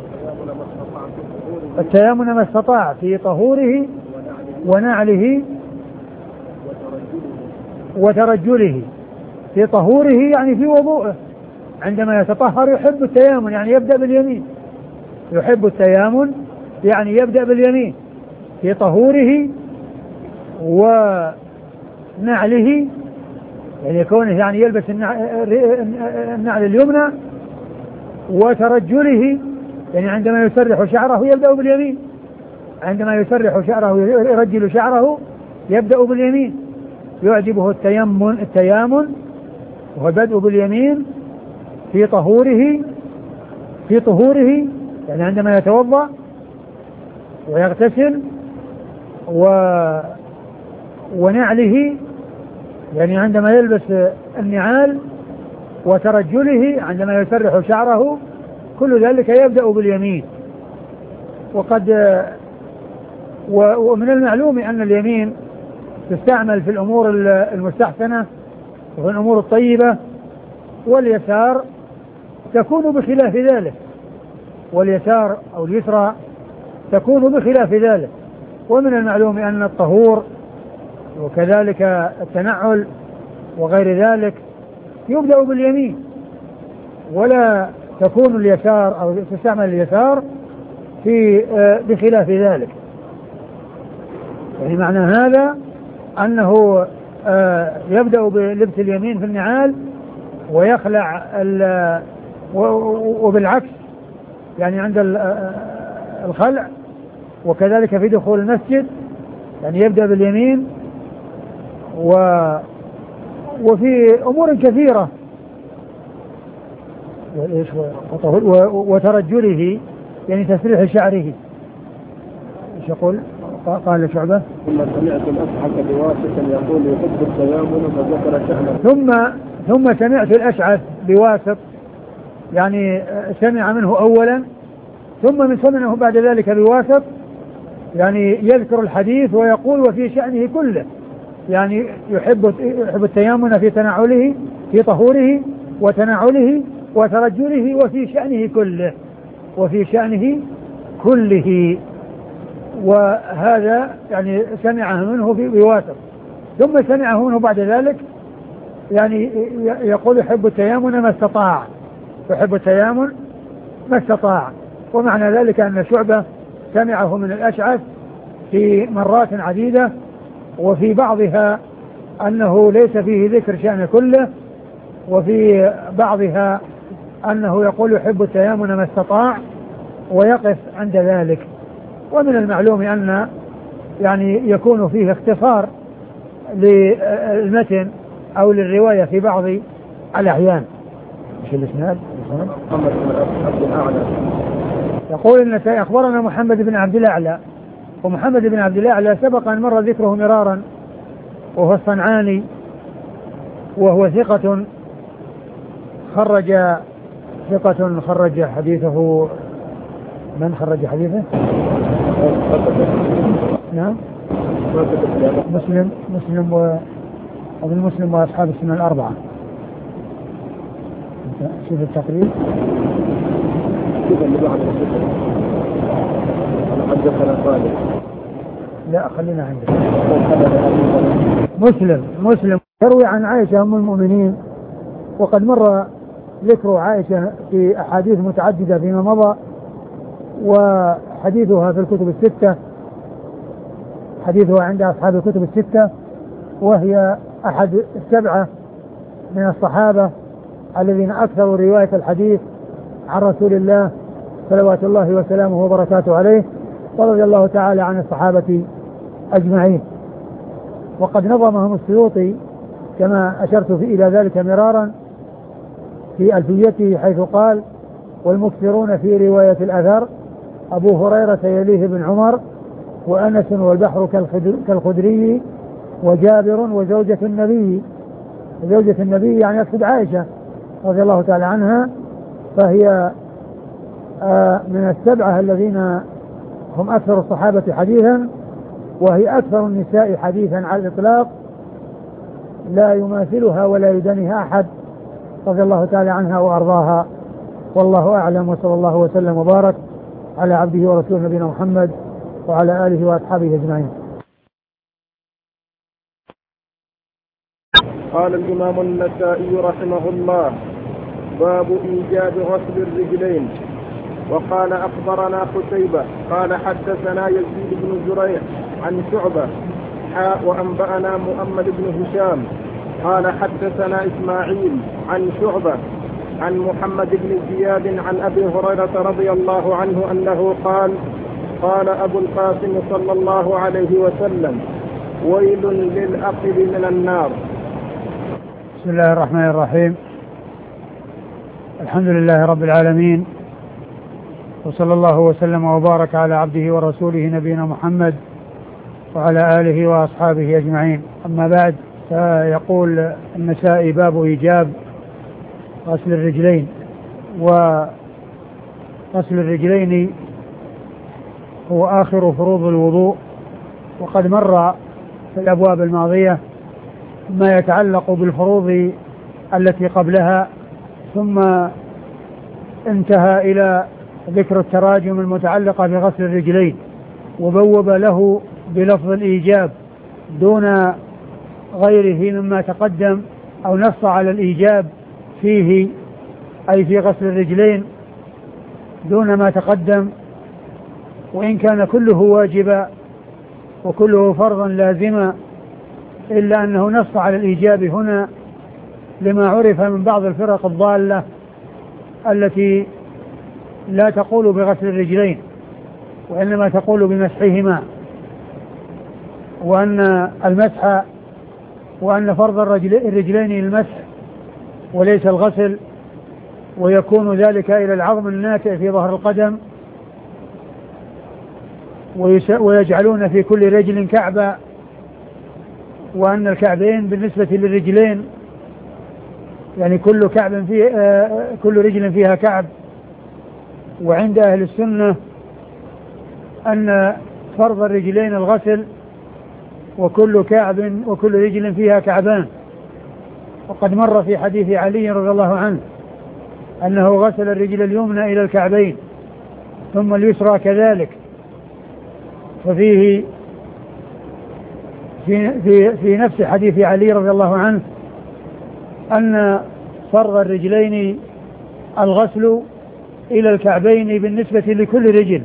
Speaker 2: التيامن ما استطاع في طهوره ونعله وترجله. في طهوره يعني في وضوءه، عندما يتطهر يحب التيامن يعني يبدأ باليمين، يحب التيامن يعني يبدأ باليمين في طهوره ونعله، يعني كونه يعني يلبس النعل اليمنى، وترجله يعني عندما يسرح شعره يبدأ باليمين، عندما يسرح شعره يرجل شعره يبدأ باليمين، يعجبه التيمن التيامن وهو البدء باليمين في طهوره في طهوره يعني عندما يتوضأ ويغتسل و ونعله يعني عندما يلبس النعال، وترجله عندما يسرح شعره، كل ذلك يبدأ باليمين. وقد ومن المعلوم أن اليمين تستعمل في الأمور المستحسنة وفي الأمور الطيبة، واليسار تكون بخلاف ذلك، واليسار أو اليسرى تكون بخلاف ذلك. ومن المعلوم أن الطهور وكذلك التنعل وغير ذلك يبدأ باليمين، ولا تكون اليسار أو تستعمل اليسار في بخلاف ذلك. يعني معنى هذا أنه يبدأ بلبس اليمين في النعال ويخلع وبالعكس يعني عند الخلع، وكذلك في دخول المسجد يعني يبدأ باليمين، و وفي أمور كثيرة وترجله يعني تسريح شعره. ايش يقول؟ قال شعبة
Speaker 1: ثم سمعت الأشعث بواسط يقول يحب التيامن فذكر شأنه.
Speaker 2: ثم ثم سمعت الأشعث بواسط يعني سمع منه أولا، ثم من سمعه بعد ذلك بواسط يعني يذكر الحديث ويقول وفي شأنه كله، يعني يحب يحب التيامن في تنعله في طهوره وتنعله وترجله وفي شأنه كله وفي شأنه كله. وهذا يعني سمعه منه بواسط، ثم سمعه منه بعد ذلك يعني يقول يحب التيامن ما استطاع، يحب التيامن ما استطاع. ومعنى ذلك أن شعبة سمعه من الأشعث في مرات عديدة، وفي بعضها أنه ليس فيه ذكر شأن كله، وفي بعضها أنه يقول يحب التيامن ما استطاع ويقف عند ذلك. ومن المعلوم أن يعني يكون فيه اختصار للمتن أو للرواية في بعض الأحيان. ايش الاسناد؟ يقول ان اخبرنا محمد بن عبد الاعلى، ومحمد بن عبد الاعلى سبق ان مر ذكره مرارا، وهو الصنعاني، وهو ثقة خرج ثقة خرج حديثه. من خرج حديثه؟ نعم مسلم مسلم و وابن مسلم واصحاب السنة الأربعة. شوف التقريب. لا خلينا عندك. مسلم مسلم يروي عن عائشة أم المؤمنين، وقد مر ذكر عائشة في أحاديث متعددة فيما مضى، وحديثها في الكتب الستة، حديثها عند أصحاب الكتب الستة، وهي أحد السبعة من الصحابة الذين أكثروا رواية الحديث عن رسول الله صلوات الله وسلامه وبركاته عليه، ورضي الله تعالى عن الصحابة أجمعين. وقد نظمهم السيوطي كما أشرت في إلى ذلك مرارا في ألفيته، حيث قال: والمكثرون في رواية الأثر أبو هريرة يليه بن عمر وأنس والبحر كالخدري وجابر وزوجة النبي. زوجة النبي يعني يقصد عائشة رضي الله تعالى عنها، فهي من السبعة الذين هم أكثر الصحابة حديثا، وهي أكثر النساء حديثا على الإطلاق، لا يماثلها ولا يدنيها أحد رضي الله تعالى عنها وأرضاها. والله أعلم، وصلى الله وسلم وبارك على عبده ورسوله نبينا محمد وعلى آله وأصحابه أجمعين.
Speaker 1: قال الإمام النسائي رحمه الله: باب إيجاب غسل الرجلين. وقال أخبرنا قتيبة قال حدثنا يزيد بن زريع عن شعبة حاء وأنبأنا محمد بن هشام قال حدثنا إسماعيل عن شعبة عن محمد بن زياد عن أبي هريرة رضي الله عنه أنه قال: قال أبو القاسم صلى الله عليه وسلم: ويل للعقب من النار.
Speaker 2: بسم الله الرحمن الرحيم. الحمد لله رب العالمين، وصلى الله وسلم وبارك على عبده ورسوله نبينا محمد وعلى آله وأصحابه أجمعين. أما بعد، فيقول النسائي: باب إيجاب غسل الرجلين. وغسل الرجلين هو آخر فروض الوضوء، وقد مر في الأبواب الماضية ما يتعلق بالفروض التي قبلها، ثم انتهى إلى ذكر التراجم المتعلقة بغسل الرجلين، وبوب له بلفظ الإيجاب دون غيره مما تقدم، أو نص على الإيجاب فيه أي في غسل الرجلين دون ما تقدم، وإن كان كله واجبا وكله فرضا لازما، إلا أنه نص على الإيجاب هنا لما عرف من بعض الفرق الضالة التي لا تقول بغسل الرجلين وإنما تقول بمسحهما، وأن المسح وأن فرض الرجلين المسح وليس الغسل، ويكون ذلك إلى العظم الناتئ في ظهر القدم، ويجعلون في كل رجل كعبة، وأن الكعبين بالنسبة للرجلين يعني كل كعب فيه آه كل رجل فيها كعب. وعند أهل السنة أن فرض الرجلين الغسل، وكل كعب وكل رجل فيها كعبان. وقد مر في حديث علي رضي الله عنه أنه غسل الرجل اليمنى إلى الكعبين ثم اليسرى كذلك. ففيه في, في, في نفس حديث علي رضي الله عنه أن فرض الرجلين الغسل إلى الكعبين بالنسبة لكل رجل.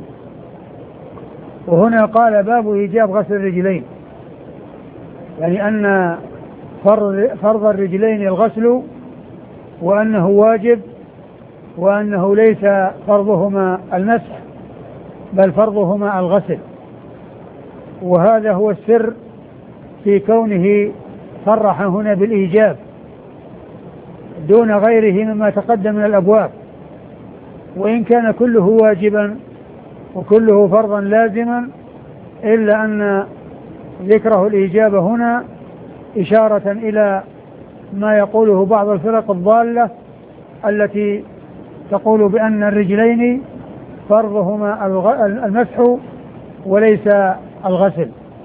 Speaker 2: وهنا قال: باب إيجاب غسل الرجلين، يعني أن فرض, فرض الرجلين الغسل، وأنه واجب، وأنه ليس فرضهما المسح بل فرضهما الغسل. وهذا هو السر في كونه صرح هنا بالإيجاب دون غيره مما تقدم من الأبواب، وإن كان كله واجبا وكله فرضا لازما، إلا أن ذكره الإيجاب هنا إشارة إلى ما يقوله بعض الفرق الضالة التي تقول بأن الرجلين فرضهما المسح وليس الغسل.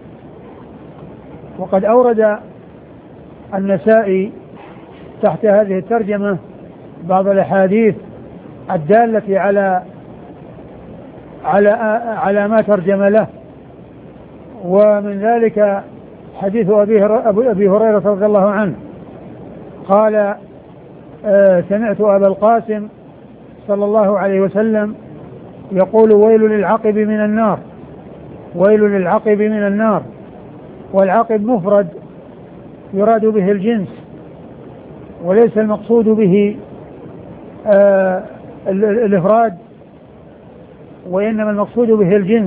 Speaker 2: وقد أورد النسائي تحت هذه الترجمة بعض الأحاديث الدالة على على على ما ترجم له، ومن ذلك حديث أبي أبي هريرة رضي الله عنه قال: آه سمعت أبا القاسم صلى الله عليه وسلم يقول: ويل للعقب من النار، ويل للعقب من النار. والعقب مفرد يراد به الجنس، وليس المقصود به آه الإفراد، وإنما المقصود به الجنس.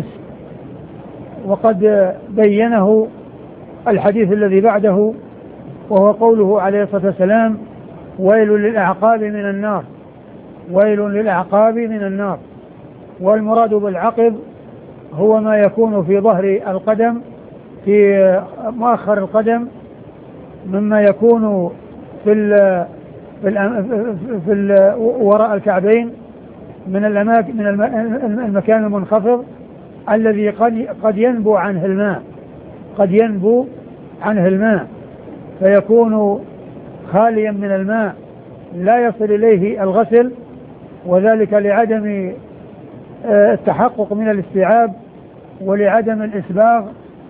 Speaker 2: وقد بينه الحديث الذي بعده، وهو قوله عليه الصلاة والسلام: ويل للأعقاب من النار، ويل للأعقاب من النار. والمراد بالعقب هو ما يكون في ظهر القدم، في مؤخر القدم، مما يكون في ال في, ال في ال وراء الكعبين من الأماكن، من المكان المنخفض الذي قد قد ينبو عنه الماء، قد ينبو عنه الماء فيكون خاليا من الماء لا يصل إليه الغسل، وذلك لعدم التحقق من الاستيعاب ولعدم الإسباغ.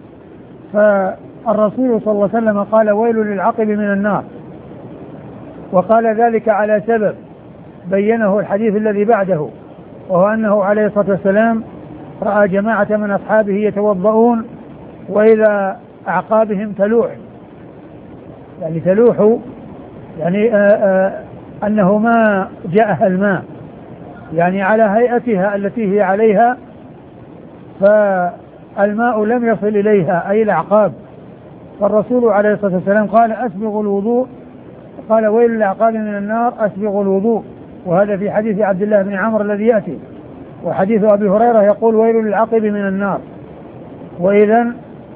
Speaker 2: فالرسول صلى الله عليه وسلم قال: ويل للعقب من النار، وقال ذلك على سبب بينه الحديث الذي بعده، وهو أنه عليه الصلاة والسلام رأى جماعة من أصحابه يتوضؤون وإذا أعقابهم تلوح، يعني تلوح يعني آآ آآ أنه ما جاءها الماء، يعني على هيئتها التي هي عليها، فالماء لم يصل إليها أي الأعقاب فالرسول عليه الصلاة والسلام قال أسبغوا الوضوء، قال ويل للأعقاب من النار أسبغوا الوضوء، وهذا في حديث عبد الله بن عمرو الذي يأتي. وحديث أبي هريرة يقول ويل للعقب من النار. وإذن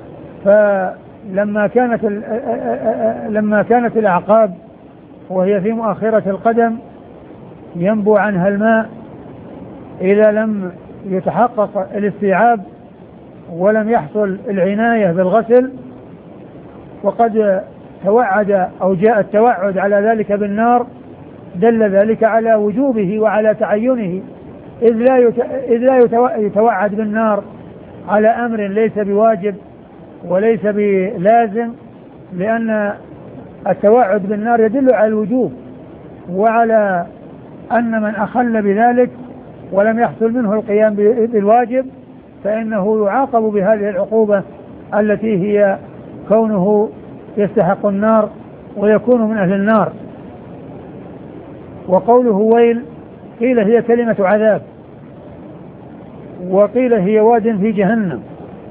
Speaker 2: فلما كانت لما كانت الأعقاب وهي في مؤخرة القدم ينبو عنها الماء إذا لم يتحقق الاستيعاب ولم يحصل العناية بالغسل، وقد توعد أو جاء التوعد على ذلك بالنار، دل ذلك على وجوبه وعلى تعينه، إذ لا إذ لا يتوعد بالنار على أمر ليس بواجب وليس بلازم، لأن التوعد بالنار يدل على الوجوب وعلى أن من أخل بذلك ولم يحصل منه القيام بالواجب فإنه يعاقب بهذه العقوبة التي هي كونه يستحق النار ويكون من أهل النار. وقوله ويل قيل هي كلمة عذاب، وقيل هي واد في جهنم،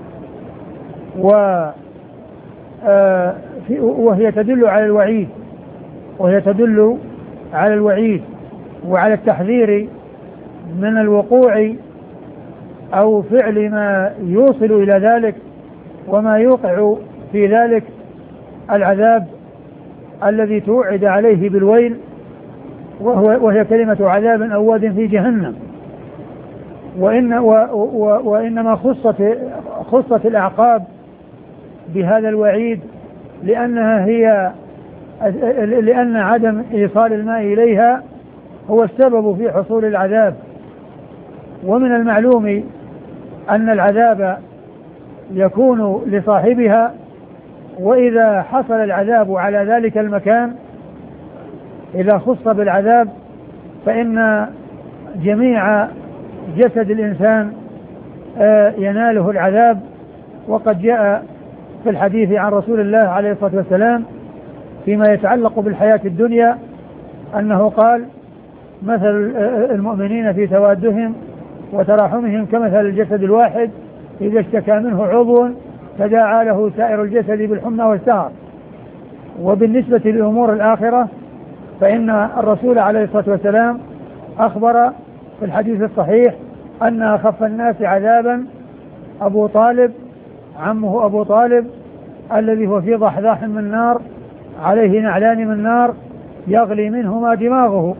Speaker 2: وهي تدل على الوعيد وهي تدل على الوعيد وعلى التحذير من الوقوع أو فعل ما يوصل إلى ذلك وما يوقع في ذلك العذاب الذي توعد عليه بالويل، وهو وهي كلمة عذاب أو واد في جهنم. وإن و و وإنما خصت خصت الأعقاب بهذا الوعيد لأنها هي لأن عدم إيصال الماء إليها هو السبب في حصول العذاب. ومن المعلوم أن العذاب يكون لصاحبها، وإذا حصل العذاب على ذلك المكان إذا خص بالعذاب فإن جميع جسد الإنسان يناله العذاب. وقد جاء في الحديث عن رسول الله عليه الصلاة والسلام فيما يتعلق بالحياة الدنيا أنه قال مثل المؤمنين في توادهم وتراحمهم كمثل الجسد الواحد إذا اشتكى منه عضو تداعى له سائر الجسد بالحمى والسهر. وبالنسبة للأمور الآخرة فإن الرسول عليه الصلاة والسلام أخبر في الحديث الصحيح أن أخف الناس عذابا أبو طالب، عمه أبو طالب الذي هو في ضحضاح من نار عليه نعلان من نار يغلي منهما دماغه.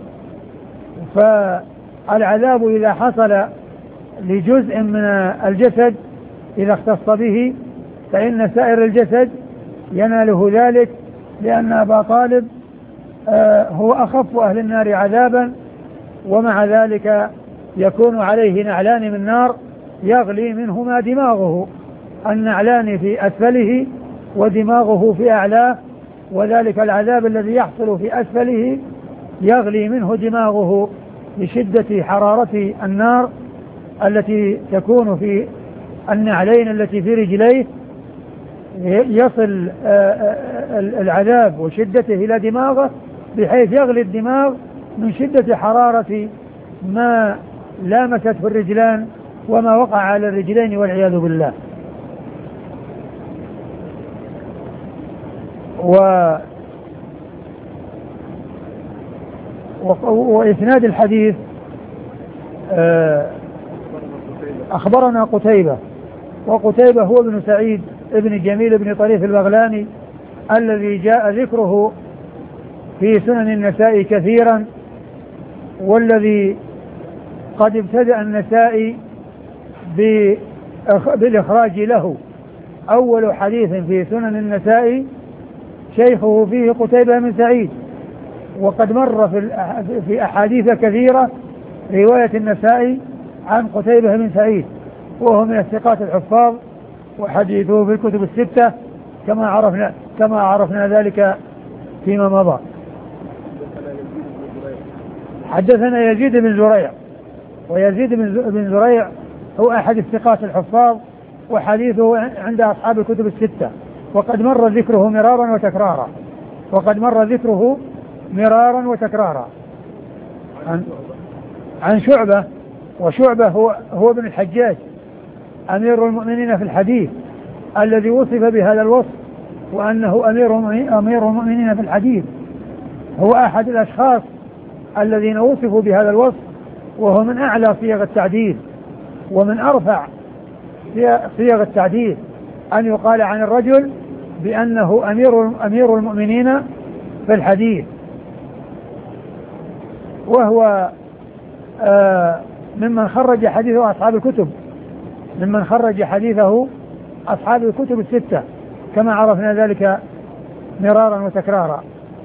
Speaker 2: فالعذاب إذا حصل لجزء من الجسد إذا اختص به فإن سائر الجسد يناله ذلك، لأن أبا طالب آه هو أخف أهل النار عذابا، ومع ذلك يكون عليه نعلان من نار يغلي منهما دماغه، النعلان في أسفله ودماغه في أعلاه، وذلك العذاب الذي يحصل في أسفله يغلي منه دماغه لشدة حرارة النار التي تكون في النعلين التي في رجليه، يصل العذاب وشدته إلى دماغه بحيث يغلي الدماغ من شدة حرارة ما لامسته الرجلان وما وقع على الرجلين والعياذ بالله. و وإسناد الحديث أخبرنا قتيبة، وقتيبة هو ابن سعيد ابن جميل ابن طريف البغلاني الذي جاء ذكره في سنن النساء كثيرا، والذي قد ابتدأ النسائي بالإخراج له. أول حديث في سنن النساء شيخه فيه قتيبة بن سعيد، وقد مر في أحاديث كثيرة رواية النسائي عن قتيبة بن سعيد، وهو من الثقات الحفاظ، وحديثه في الكتب الستة كما عرفنا كما عرفنا ذلك فيما مضى. حدثنا يزيد بن زريع، ويزيد بن زريع هو أحد الثقات الحفاظ، وحديثه عند أصحاب الكتب الستة، وقد مر ذكره مرارا وتكرارا وقد مر ذكره مرارا وتكرارا عن, عن شعبة، وشعبة هو, هو ابن الحجاج أمير المؤمنين في الحديث الذي وصف بهذا الوصف وأنه أمير أمير المؤمنين في الحديث. هو أحد الأشخاص الذين وصفوا بهذا الوصف، وهو من أعلى صيغ التعديل ومن أرفع صيغ التعديل أن يقال عن الرجل بأنه أمير أمير المؤمنين في الحديث. وهو آه ممن خرج حديثه أصحاب الكتب ممن خرج حديثه أصحاب الكتب الستة كما عرفنا ذلك مرارا وتكرارا.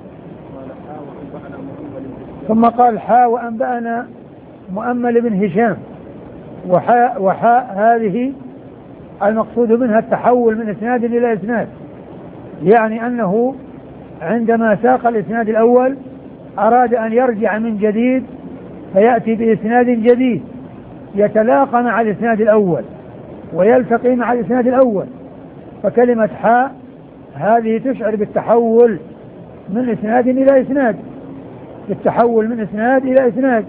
Speaker 2: ثم قال حاء وأنبأنا مؤمل بن هشام. وحاء, وحاء هذه المقصود منها التحول من إسناد إلى إسناد، يعني أنه عندما ساق الإسناد الأول أراد أن يرجع من جديد فيأتي بإسناد جديد يتلاقى مع الإسناد الأول ويلتقي مع الإسناد الأول. فكلمة حاء هذه تشعر بالتحول من إسناد إلى إسناد، بالتحول من إسناد إلى إسناد.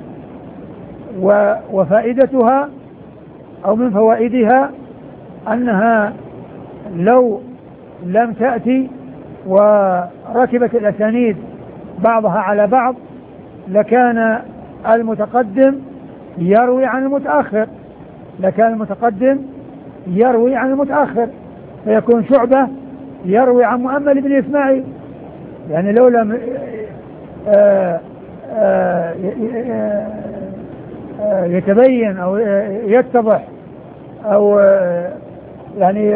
Speaker 2: وفائدتها أو من فوائدها أنها لو لم تأتي وركبت الأسانيد بعضها على بعض لكان المتقدم يروي عن المتأخر لكان المتقدم يروي عن المتأخر فيكون شعبة يروي عن مؤمل بن إسماعيل. يعني لو لم آآ آآ يتبين أو يتضح أو يعني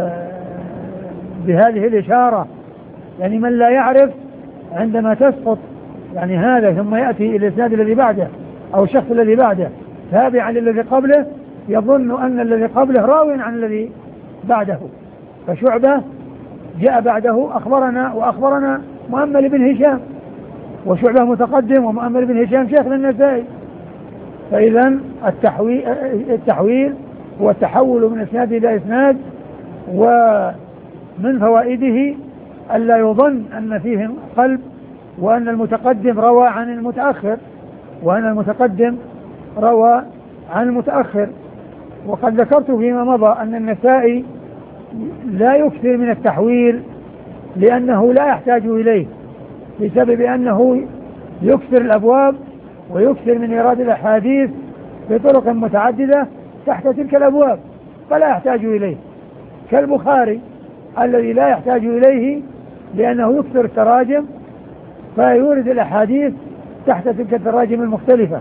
Speaker 2: بهذه الإشارة، يعني من لا يعرف عندما تسقط يعني هذا ثم يأتي الإسناد الذي بعده أو الشخص الذي بعده تابعا للذي قبله يظن أن الذي قبله راوي عن الذي بعده. فشعبة جاء بعده أخبرنا وأخبرنا مؤمل بن هشام، وشعبة متقدم ومؤمل بن هشام شيخ للنسائي. فإذا التحويل, التحويل هو التحول من إسناد إلى إسناد. ومن فوائده ألا يظن أن فيه قلب وأن المتقدم روى عن المتأخر وأن المتقدم روى عن المتأخر. وقد ذكرت فيما مضى أن النسائي لا يكثر من التحويل لأنه لا يحتاج إليه، بسبب أنه يكثر الأبواب ويكثر من إيراد الأحاديث بطرق متعددة تحت تلك الأبواب فلا يحتاج إليه، كالبخاري الذي لا يحتاج إليه لأنه يكثر التراجم فيورد الأحاديث تحت تلك التراجم المختلفة.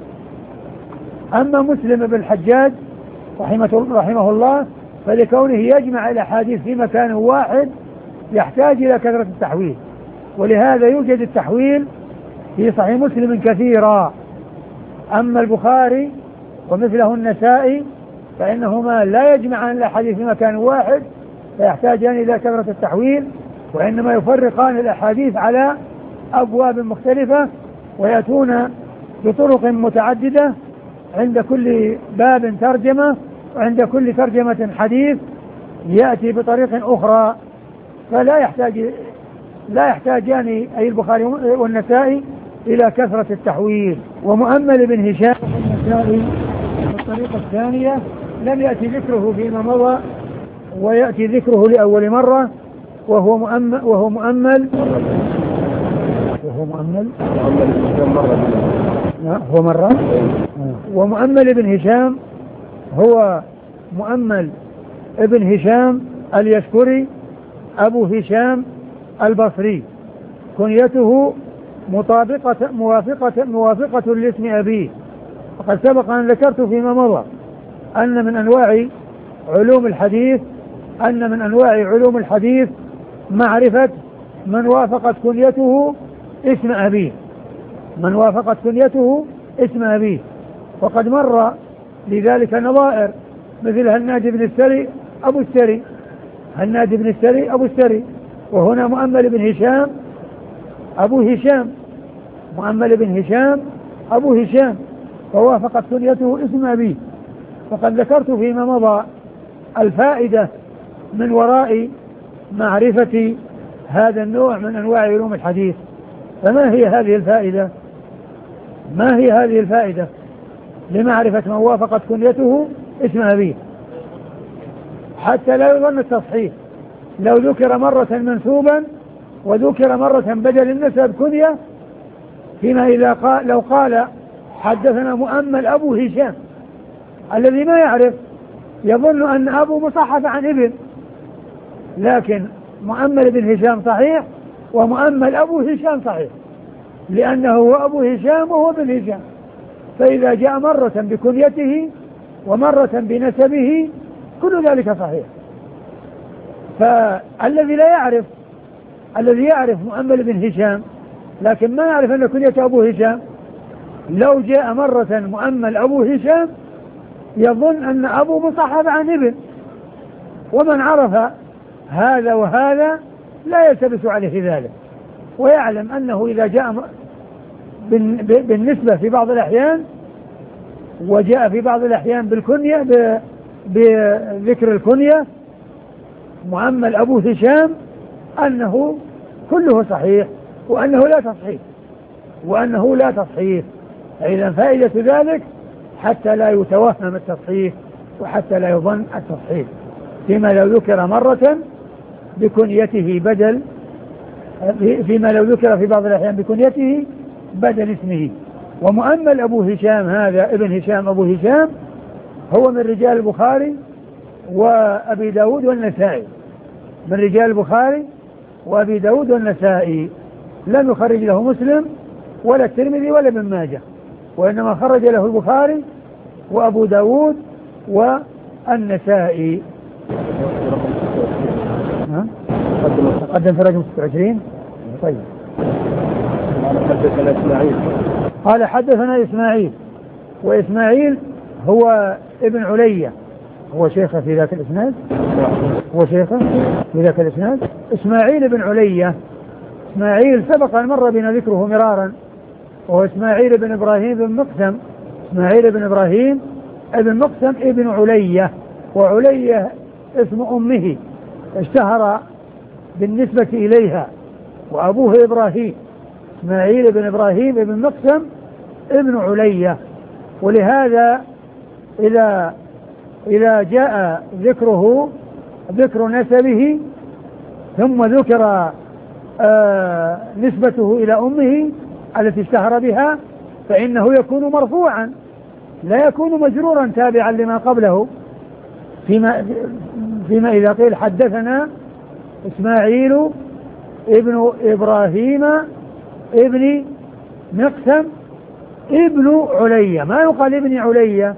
Speaker 2: أما مسلم بن الحجاج رحمه, رحمه الله فلكونه يجمع الأحاديث في مكان واحد يحتاج إلى كثرة التحويل، ولهذا يوجد التحويل في صحيح مسلم كثيرا. أما البخاري ومثله النسائي فإنهما لا يجمعان الأحاديث في مكان واحد فيحتاجان إلى كثرة التحويل، وإنما يفرقان الأحاديث على أبواب مختلفة ويأتون بطرق متعددة، عند كل باب ترجمة وعند كل ترجمة حديث يأتي بطريق أخرى، فلا يحتاج لا يحتاجان أي البخاري والنسائي إلى كثرة التحويل. ومؤمل بن هشام النسائي بالطريقة الثانية لم يأتي ذكره فيما مضى ويأتي ذكره لأول مرة، وهو مؤمل وهو مؤمل وهو مؤمل هو مرة ومؤمل بن هشام هو مؤمل ابن هشام اليشكري أبو هشام البصري، كنيته مطابقة موافقة موافقة لاسم أبيه. وقد سبق أن ذكرت فيما مضى أن من أنواع علوم الحديث أن من أنواع علوم الحديث معرفة من وافقت كنيته اسم أبيه من وافقت كنيته اسم أبيه وقد مر لذلك نظائر مثل هناد بن السري أبو السري هناد بن السري أبو السري وهنا مؤمل بن هشام أبو هشام مؤمل بن هشام أبو هشام فوافقت كنيته اسم أبيه. وقد ذكرت فيما مضى الفائدة من وراء معرفة هذا النوع من أنواع علوم الحديث. فما هي هذه الفائدة ما هي هذه الفائدة لمعرفة من وافقت كنيته اسم أبيه؟ حتى لا يظن التصحيح لو ذكر مرة منسوبا وذكر مرة بدل النسب كنية، فيما إذا قال لو قال حدثنا مؤمل أبو هشام، الذي ما يعرف يظن أن أبو مصحف عن ابن، لكن مؤمل بن هشام صحيح ومؤمل أبو هشام صحيح، لأنه هو أبو هشام وهو بن هشام. فإذا جاء مرة بكنيته ومرة بنسبه كل ذلك صحيح. فالذي لا يعرف الذي يعرف مؤمل بن هشام لكن ما يعرف أن كنية أبو هشام، لو جاء مرة مؤمل أبو هشام يظن أن أبو مصحف عن ابن، ومن عرف هذا وهذا لا يلتبس عليه ذلك، ويعلم أنه إذا جاء بالنسبة في بعض الأحيان وجاء في بعض الأحيان بالكنية بذكر الكنية مؤمل أبو هشام أنه كله صحيح وأنه لا تصحيح وأنه لا تصحيح. إذا فائدة ذلك حتى لا يتوهم التصحيح وحتى لا يظن التصحيح، فيما لو ذكر مرة بكنيته بدل فيما لو ذكر في بعض الأحيان بكنيته بدل اسمه. ومؤمل أبو هشام هذا ابن هشام أبو هشام هو من رجال البخاري وأبي داود والنسائي، من رجال البخاري وأبي داود والنسائي، لم يخرج له مسلم ولا الترمذي ولا ابن ماجه، وإنما خرج له البخاري وأبو داود والنسائي. قدم في رقم ستة وعشرين. طيب.
Speaker 1: حدثنا إسماعيل
Speaker 2: قال حدثنا إسماعيل، وإسماعيل هو ابن علية، هو شيخه في ذاك الإسناد هو شيخه في ذاك الإسناد إسماعيل بن علية. إسماعيل سبق أن مر بنا ذكره مرارا، وهو إسماعيل بن إبراهيم بن مقسم إسماعيل بن إبراهيم ابن مقسم ابن علية، وعلية اسم أمه اشتهر بالنسبة إليها، وأبوه إبراهيم، إسماعيل بن إبراهيم ابن مقسم ابن علية. ولهذا إذا إذا جاء ذكره ذكر نسبه ثم ذكر آه نسبته إلى أمه التي اشتهر بها فإنه يكون مرفوعا لا يكون مجرورا تابعا لما قبله، فيما, فيما إذا قيل حدثنا إسماعيل ابن إبراهيم ابن مقسم ابن علية، ما يقال ابن علية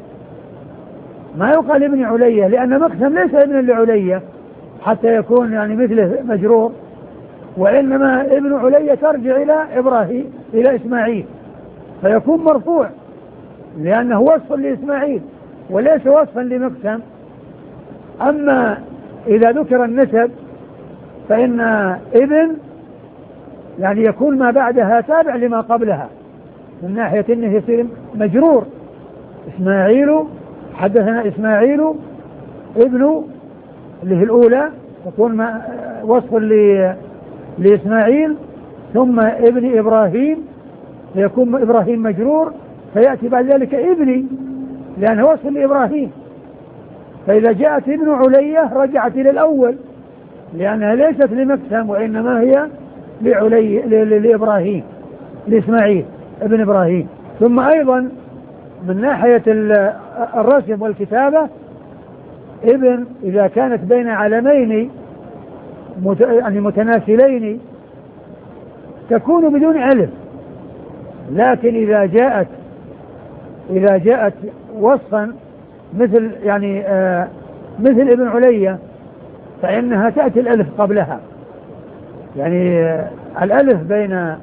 Speaker 2: ما يقال ابن علية لأن مقسم ليس ابنا لعلية حتى يكون يعني مثله مجرور، وإنما ابن علية ترجع إلى إبراهيم إلى إسماعيل فيكون مرفوع لأنه وصف لإسماعيل وليس وصفا لمقسم. أما إذا ذكر النسب فإن ابن يعني يكون ما بعدها تابع لما قبلها من ناحية أنه يصير مجرور. إسماعيل حدثنا إسماعيل ابن اللي في الأولى تكون وصف لإسماعيل، ثم ابن إبراهيم فيكون إبراهيم مجرور فيأتي بعد ذلك ابني لأنه وصف لإبراهيم. فإذا جاءت ابن علية رجعت إلى الأول لأنها ليست لمقسم وإنما هي لعلي لإبراهيم لإسماعيل ابن إبراهيم. ثم أيضا من ناحية الرسم والكتابة ابن إذا كانت بين علمين يعني متناسلين تكون بدون ألف، لكن إذا جاءت إذا جاءت وصفا مثل يعني آه مثل ابن علية فإنها تأتي الألف قبلها، يعني آه الألف بين آه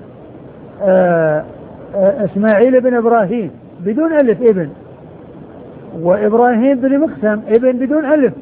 Speaker 2: آه إسماعيل بن إبراهيم بدون ألف ابن، وإبراهيم بن مقسم ابن بدون ألف.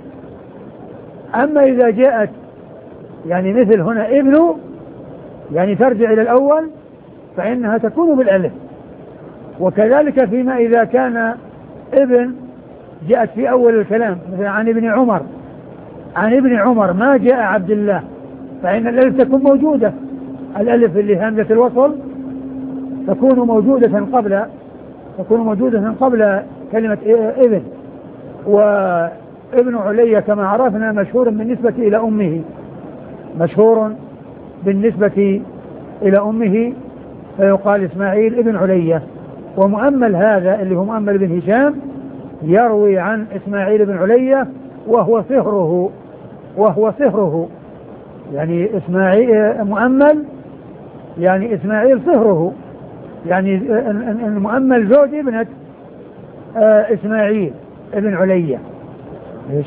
Speaker 2: أما إذا جاءت يعني مثل هنا ابن يعني ترجع إلى الأول فإنها تكون بالألف. وكذلك فيما إذا كان ابن جاءت في أول الكلام مثلا عن ابن عمر عن ابن عمر ما جاء عبد الله فإن الألف تكون موجودة، الألف اللي همزة الوصل تكون موجودة قبل تكون موجودة قبل كلمة ابن. وابن علية كما عرفنا مشهور بالنسبة إلى أمه مشهور بالنسبة إلى أمه فيقال إسماعيل ابن علية. ومؤمل هذا اللي هو مؤمل بن هشام يروي عن إسماعيل بن علية وهو صهره وهو صهره يعني إسماعيل مؤمل يعني إسماعيل صهره يعني المؤمل زوج ابنة إسماعيل ابن علية. ايش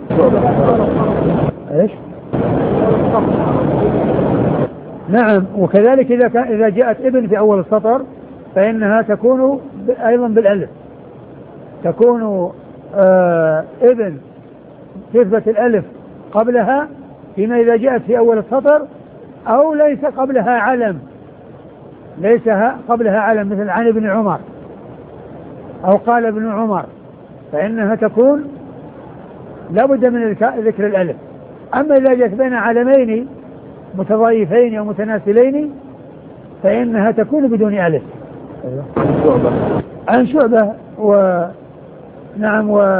Speaker 2: ايش نعم. وكذلك إذا كان إذا جاءت ابن في أول السطر فإنها تكون أيضا بالألف، تكون آه ابن تثبت الألف قبلها فيما إذا جاءت في أول السطر، أو ليس قبلها علم، ليس قبلها علم مثل عن ابن عمر أو قال ابن عمر، فإنها تكون لابد من ذكر الألف. أما إذا جاءت بين علمين متضايفين أو متناسلين فإنها تكون بدون ألف. عن شعبة و نعم و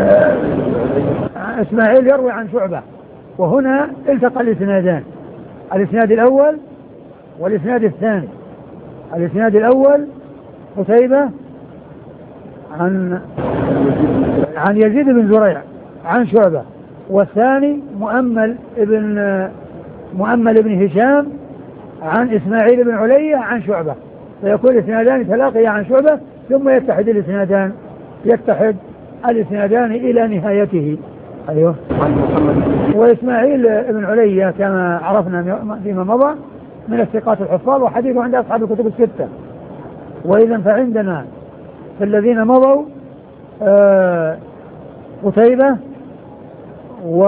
Speaker 2: إسماعيل يروي عن شعبة. وهنا التقى الإسنادان، الإسناد الأول والإسناد الثاني. الإسناد الأول قتيبة عن عن يزيد بن زريع عن شعبة، والثاني مؤمل ابن مؤمل ابن هشام عن إسماعيل بن علية عن شعبة، فيكون الإسنادان تلاقيا عن شعبة ثم يتحد الإسنادان يتحد الإسنادان إلى نهايته. أيوه. وإسماعيل بن علية كما عرفنا فيما مضى من الثقات الحفاظ وحديثه عند أصحاب الكتب الستة. وإذا فعندنا في الذين مضوا آه قتيبة و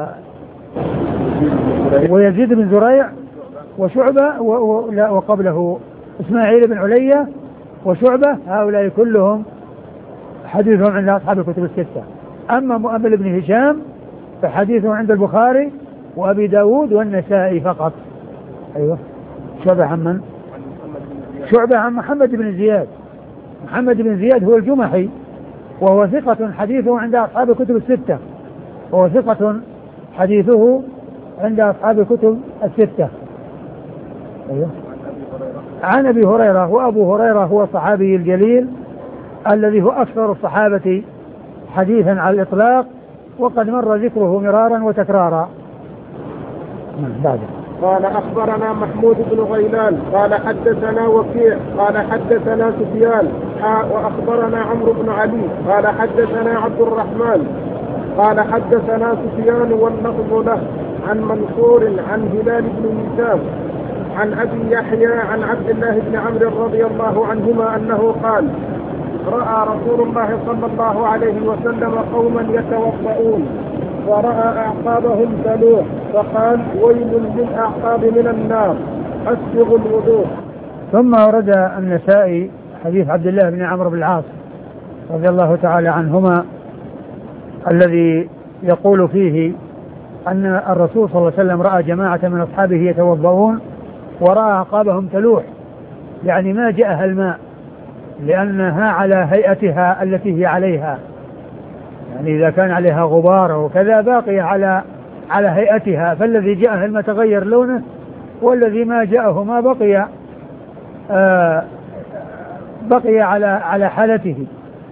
Speaker 2: ويزيد بن زريع وشعبة و... و... لا وقبله إسماعيل بن علية وشعبة، هؤلاء كلهم حديثهم عند أصحاب الكتب الستة. أما مؤمل بن هشام فحديثه عند البخاري وأبي داود والنسائي فقط. أيوه. شعبة عن من؟ شعبة عن محمد بن زياد. محمد بن زياد هو الجمحي وهو ثقة حديثه عند أصحاب الكتب الستة، وهو ثقة حديثه عند أصحاب الكتب الستة. أيوه. عن أبي هريرة، وأبو هريرة هو الصحابي الجليل الذي هو أكثر الصحابة حديثا على الإطلاق، وقد مر ذكره مرارا وتكرارا. بعد
Speaker 1: قال أخبرنا محمود بن غيلان قال حدثنا وكيع قال حدثنا سفيان وأخبرنا عمرو بن علي قال حدثنا عبد الرحمن قال حدثنا سفيان واللفظ له عن منصور عن هلال بن هشام عن أبي يحيى عن عبد الله بن عمرو رضي الله عنهما أنه قال رأى رسول الله صلى الله عليه وسلم قوما يتوضؤون ورأى أعقابهم تلوح فقال ويل للأعقاب من النار أسبغوا الوضوء.
Speaker 2: ثم ورد النسائي حديث عبد الله بن عمرو بن العاص رضي الله تعالى عنهما الذي يقول فيه أن الرسول صلى الله عليه وسلم رأى جماعة من أصحابه يتوضؤون ورأى أعقابهم تلوح، يعني ما جاءها الماء لأنها على هيئتها التي هي عليها، يعني إذا كان عليها غبار وكذا باقي على على هيئتها، فالذي جاءه الماء تغير لونه والذي ما جاءه ما بقي آه بقي على على حالته.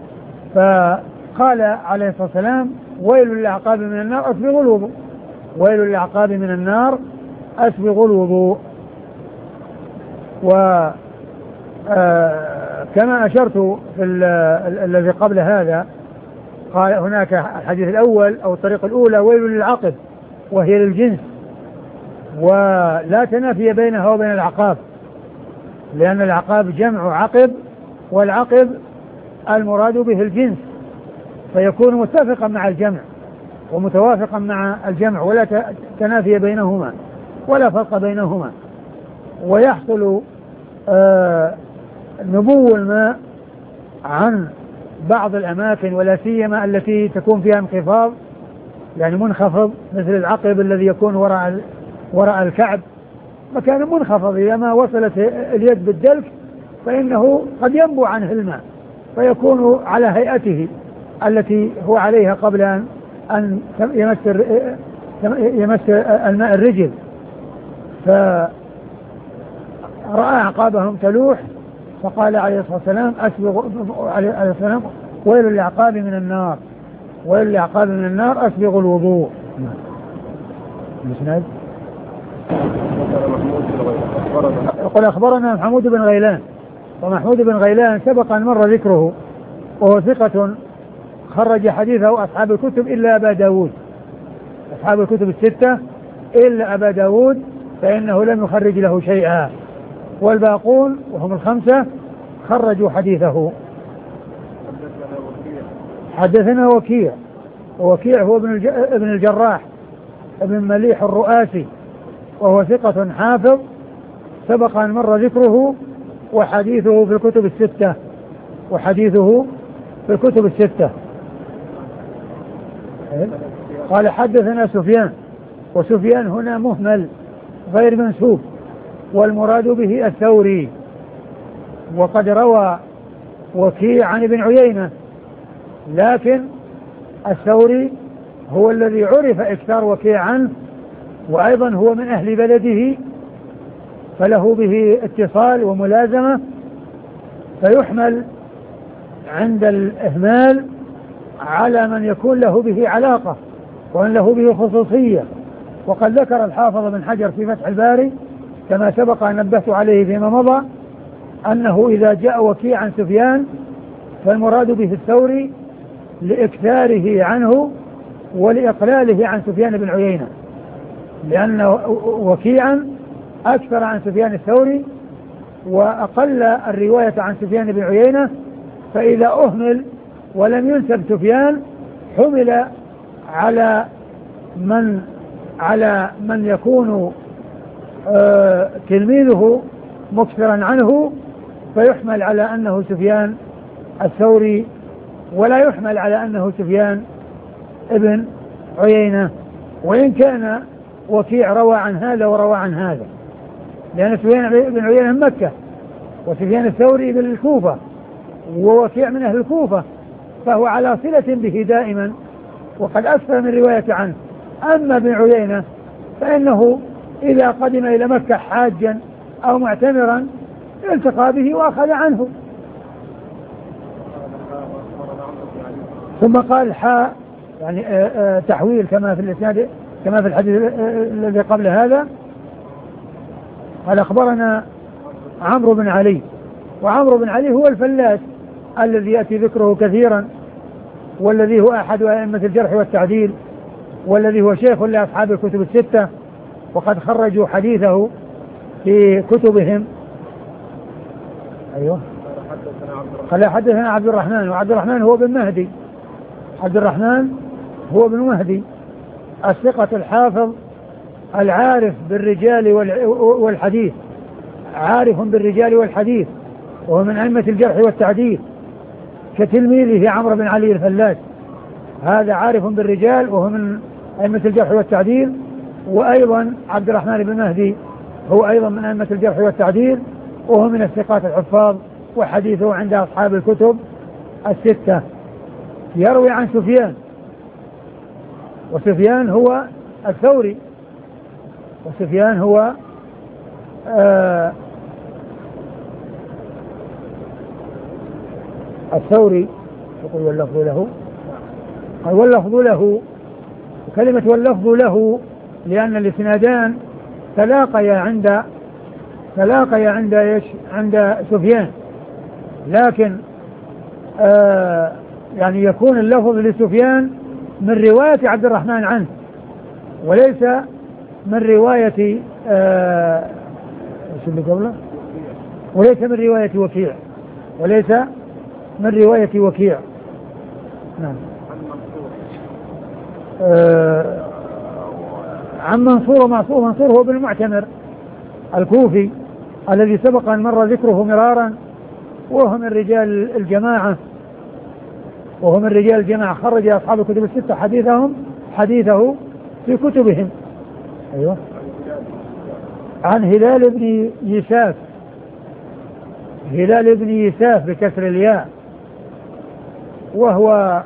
Speaker 2: فقال عليه الصلاة والسلام ويل للأعقاب من النار أسبغوا الوضوء، ويل للأعقاب من النار أسبغوا الوضوء. وكما أشرت في الذي قبل هذا قال هناك الحديث الأول أو الطريقة الأولى ويل للعقب وهي للجنس، ولا تنافي بينها وبين العقاب، لأن العقاب جمع عقب والعقب المراد به الجنس، فيكون متفقا مع الجمع ومتوافقا مع الجمع ولا تنافي بينهما ولا فرق بينهما. ويحصل آه نبو الماء عن بعض الأماكن ولا سيما التي تكون فيها انخفاض، يعني منخفض مثل العقب الذي يكون وراء وراء الكعب مكان منخفض، إذا ما وصلت اليد بالدلك فإنه قد ينبو عنه الماء فيكون على هيئته التي هو عليها قبل أن يمس يمس الماء الرجل فرأى أعقابهم تلوح فقال عليه الصلاة والسلام أسبغ عليه الصلاة والسلام ويل للأعقاب من النار ويل للأعقاب من النار أسبغ الوضوء. مسند يقول أخبرنا محمود بن غيلان، ومحمود بن غيلان سبق أن مر ذكره وهو ثقة خرج حديثه أصحاب الكتب إلا أبا داود، أصحاب الكتب الستة إلا أبا داود فإنه لم يخرج له شيئا، والباقون وهم الخمسة خرجوا حديثه. حدثنا وكيع، ووكيع هو ابن الجراح ابن مليح الرؤاسي وهو ثقة حافظ سبق أن مر ذكره وحديثه في الكتب الستة وحديثه في الكتب الستة. قال حدثنا سفيان، وسفيان هنا مهمل غير منسوب والمراد به الثوري، وقد روى وكيع عن ابن عيينة، لكن الثوري هو الذي عرف إكثار وكيع عنه، وأيضا هو من أهل بلده فله به اتصال وملازمة، فيحمل عند الإهمال على من يكون له به علاقة وأن له به خصوصية. وقد ذكر الحافظ بن حجر في فتح الباري كما سبق أن نبهت عليه فيما مضى أنه إذا جاء وكيع عن سفيان فالمراد به الثوري لإكثاره عنه ولإقلاله عن سفيان بن عيينة، لأن وكيعا أكثر عن سفيان الثوري وأقل الرواية عن سفيان بن عيينة، فإذا أهمل ولم ينسب سفيان حمل على من على من يكون آه تلميذه مكثرا عنه فيحمل على أنه سفيان الثوري ولا يحمل على أنه سفيان ابن عيينة، وإن كان وكيع روى عن هذا وروى عن هذا، لأن سفيان بن عيينة من مكة وسفيان الثوري من الكوفة ووكيع من أهل الكوفة، فهو على صلة به دائما وقد أكثر من رواية عنه. أما ابن عيينة فإنه إذا قدم إلى مكة حاجا أو معتمرا التقى به وأخذ عنه. ثم قال حاء يعني آآ آآ تحويل كما في الإسناد كما في الحديث الذي قبل هذا. قال أخبرنا عمرو بن علي، وعمرو بن علي هو الفلاس الذي يأتي ذكره كثيرا والذي هو أحد أئمة الجرح والتعديل والذي هو شيخ لأصحاب الكتب الستة وقد خرجوا حديثه في كتبهم. أيوه قال حدثنا عبد الرحمن، وعبد الرحمن هو بن مهدي، عبد الرحمن هو بن مهدي الثقة الحافظ العارف بالرجال والحديث، عارف بالرجال والحديث وهو من أئمة الجرح والتعديل كتلميذه عمرو بن علي الفلاس، هذا عارف بالرجال وهو من أئمة الجرح والتعديل. وأيضا عبد الرحمن بن مهدي هو أيضا من أئمة الجرح والتعديل وهو من الثقات الحفاظ وحديثه عند أصحاب الكتب الستة. يروي عن سفيان، وسفيان هو الثوري، وسفيان هو آه الثوري. يقول واللفظ له، قال واللفظ له، وكلمة واللفظ له لأن الاسنادان تلاقيا عند تلاقيا عند ايش؟ عند سفيان، لكن آه يعني يكون اللفظ لسفيان من رواية عبد الرحمن عنه وليس من رواية آه اللي قبله وليس من رواية وكيع وليس من رواية وكيع. نعم. آه عن منصور ومنصور منصور هو بن المعتمر الكوفي الذي سبق أن مر ذكره مرارا، وهو من رجال الجماعة وهو من رجال الجماعة خرج أصحاب الكتب الستة حديثهم حديثه في كتبهم. أيوة. عن هلال بن يساف، هلال بن يساف بكسر الياء، وهو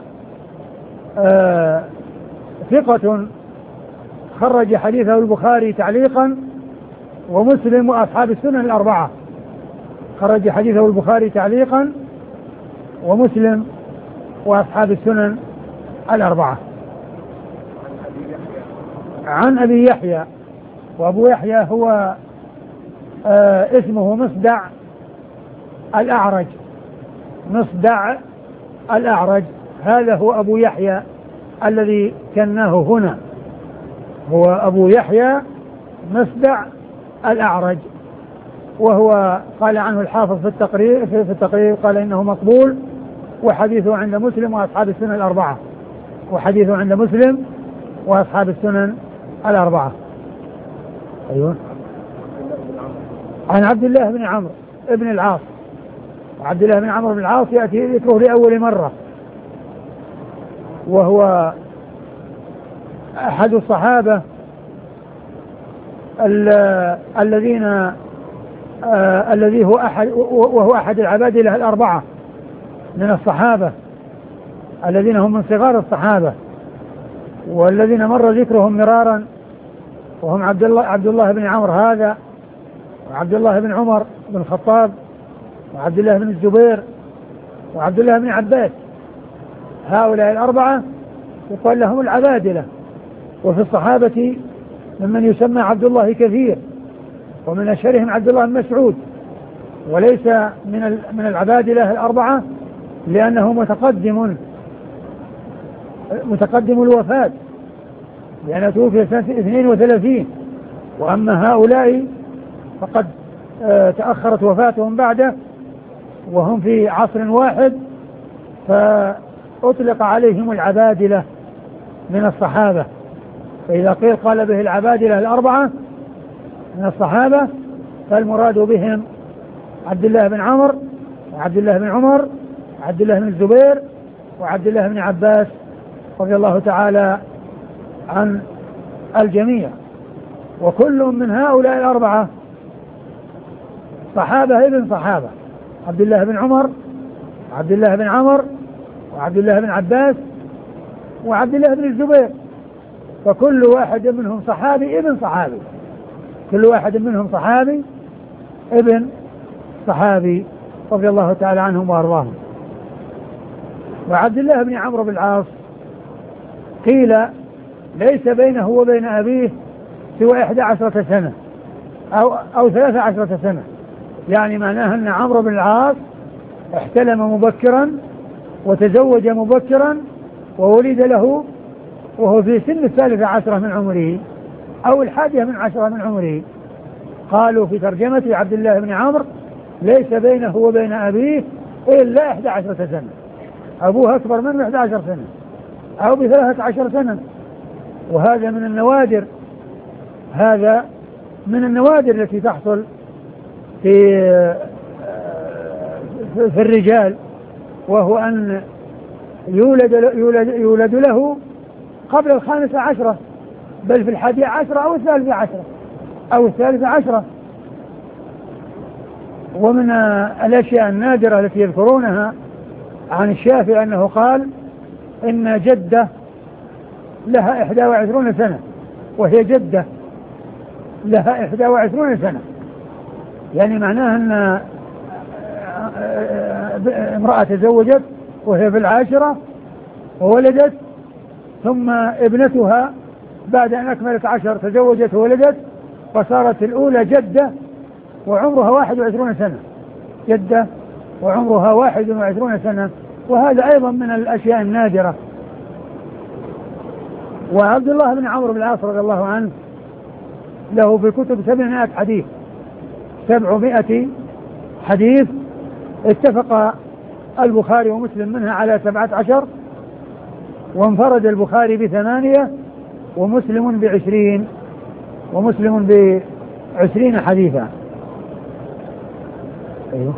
Speaker 2: آه ثقة خرج حديثه البخاري تعليقا ومسلم وأصحاب السنن الأربعة. خرج حديثه البخاري تعليقا ومسلم وأصحاب السنن الأربعة. عن أبي يحيى، وأبو يحيى هو آه اسمه مصدع الأعرج، مصدع الأعرج، هذا هو أبو يحيى الذي كناه هنا، هو أبو يحيى مصدع الأعرج، وهو قال عنه الحافظ في التقرير في التقرير قال إنه مقبول، وحديثه عند مسلم وأصحاب السنن الأربعة، وحديثه عند مسلم وأصحاب السنن الأربعة. أيوة. عن عبد الله بن عمرو بن العاص، عبد الله بن عمرو بن العاص يأتي ذكره لأول مرة، وهو أحد الصحابة الذين آه الذي هو أحد وهو أحد العبادلة الأربعة من الصحابة الذين هم من صغار الصحابة، والذين مر ذكرهم مرارا، وهم عبد الله عبد الله بن عمرو هذا، وعبد الله بن عمر بن الخطاب، وعبد الله بن الزبير، وعبد الله بن عباس. هؤلاء الأربعة يقال لهم العبادلة. وفي الصحابة ممن يسمى عبد الله كثير، ومن أشهرهم عبد الله بن مسعود، وليس من من العبادلة الأربعة لأنه متقدم متقدم الوفاة، لأنه توفي سنة اثنين وثلاثين، وأما هؤلاء فقد تأخرت وفاتهم بعده، وهم في عصر واحد، فأطلق عليهم العبادلة من الصحابة. فإذا قيل قال به العبادلة الأربعة من الصحابة فالمراد بهم عبد الله بن عمرو، وعبد الله بن عمر، وعبد الله بن الزبير، وعبد الله بن عباس رضي الله تعالى عن الجميع. وكل من هؤلاء الأربعة صحابة ابن صحابة، عبد الله بن عمر، وعبد الله بن عمر، وعبد الله بن عباس، وعبد الله بن الزبير، فكل واحد منهم صحابي ابن صحابي، كل واحد منهم صحابي ابن صحابي رضي الله تعالى عنهم وارضاهم. وعبد الله بن عمرو بن العاص قيل ليس بينه وبين أبيه سوى إحدى عشرة سنة أو أو ثلاثة عشرة سنة، يعني معناها أن عمرو بن العاص احتلم مبكرا وتزوج مبكرا وولد له وهو في سن الثالثة عشرة من عمره أو الحادية من عشرة من عمره. قالوا في ترجمة عبد الله بن عمرو ليس بينه وبين أبيه إلا إحدى عشرة سنة، أبوه أكبر منه إحدى عشر سنة أو بثلاثة عشر سنة. وهذا من النوادر، هذا من النوادر التي تحصل في في الرجال، وهو أن يولد يولد يولد له قبل الخامسة عشرة، بل في الحادية عشرة أو الثالثة عشرة أو الثالثة عشرة. ومن الأشياء النادرة التي يذكرونها عن الشافعي أنه قال إن جدة لها إحدى وعشرون سنة، وهي جدة لها إحدى وعشرون سنة، يعني معناها أن امرأة تزوجت وهي في العاشرة وولدت، ثم ابنتها بعد أن أكملت عشر تزوجت وولدت، وصارت الأولى جدة وعمرها واحد وعشرون سنة، جدة وعمرها واحد وعشرون سنة، وهذا أيضا من الأشياء النادرة. وعبد الله بن عمرو بن العاص رضي الله عنه له في الكتب سبعمائة حديث، سبعمائة حديث، اتفق البخاري ومسلم منها على سبعة عشر، وانفرد البخاري بثمانية ومسلم بعشرين ومسلم بعشرين حديثا. أيوه.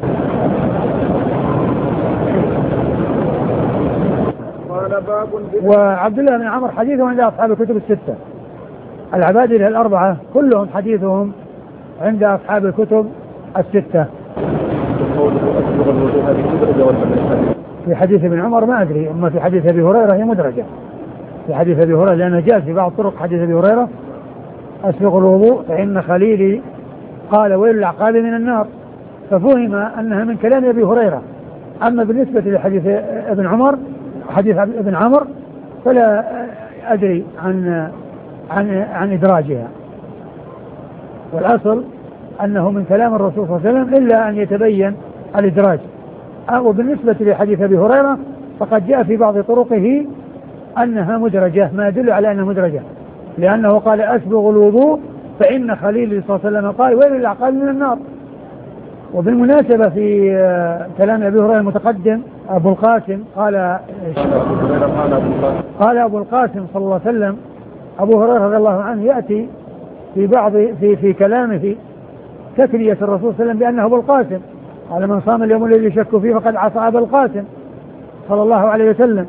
Speaker 2: وعبد الله بن عمرو حديثه عند أصحاب الكتب الستة، العبادلة الأربعة كلهم حديثهم عند أصحاب الكتب الستة. في حديث ابن عمر ما أدري، أما في حديث أبي هريرة هي مدرجة، في حديث أبي هريرة لأنه جاء في بعض طرق حديث أبي هريرة أسبغ الوضوء فإن خليلي قال ويل الأعقاب من النار، ففهم أنها من كلام أبي هريرة. أما بالنسبة لحديث ابن عمر حديث ابن عمر فلا أدري عن عن عن إدراجها، والأصل أنه من كلام الرسول صلى الله عليه وسلم إلا أن يتبين الإدراج. وبالنسبة لحديث أبي هريرة فقد جاء في بعض طرقه أنها مدرجة، ما يدل على أنها مدرجة، لأنه قال أسبغ الوضوء فإن خليل صلى الله عليه وسلم قال ويل للأعقاب من النار. وبالمناسبة في كلام أبي هريرة المتقدم أبو القاسم قال قال أبو القاسم صلى الله عليه وسلم أبو هريرة رضي الله عنه يأتي في بعض في في كلامه تكنية الرسول صلى الله عليه وسلم بأنه أبو القاسم، قال من صام اليوم الذي يشك فيه فقد عصى أبا القاسم صلى الله عليه وسلم.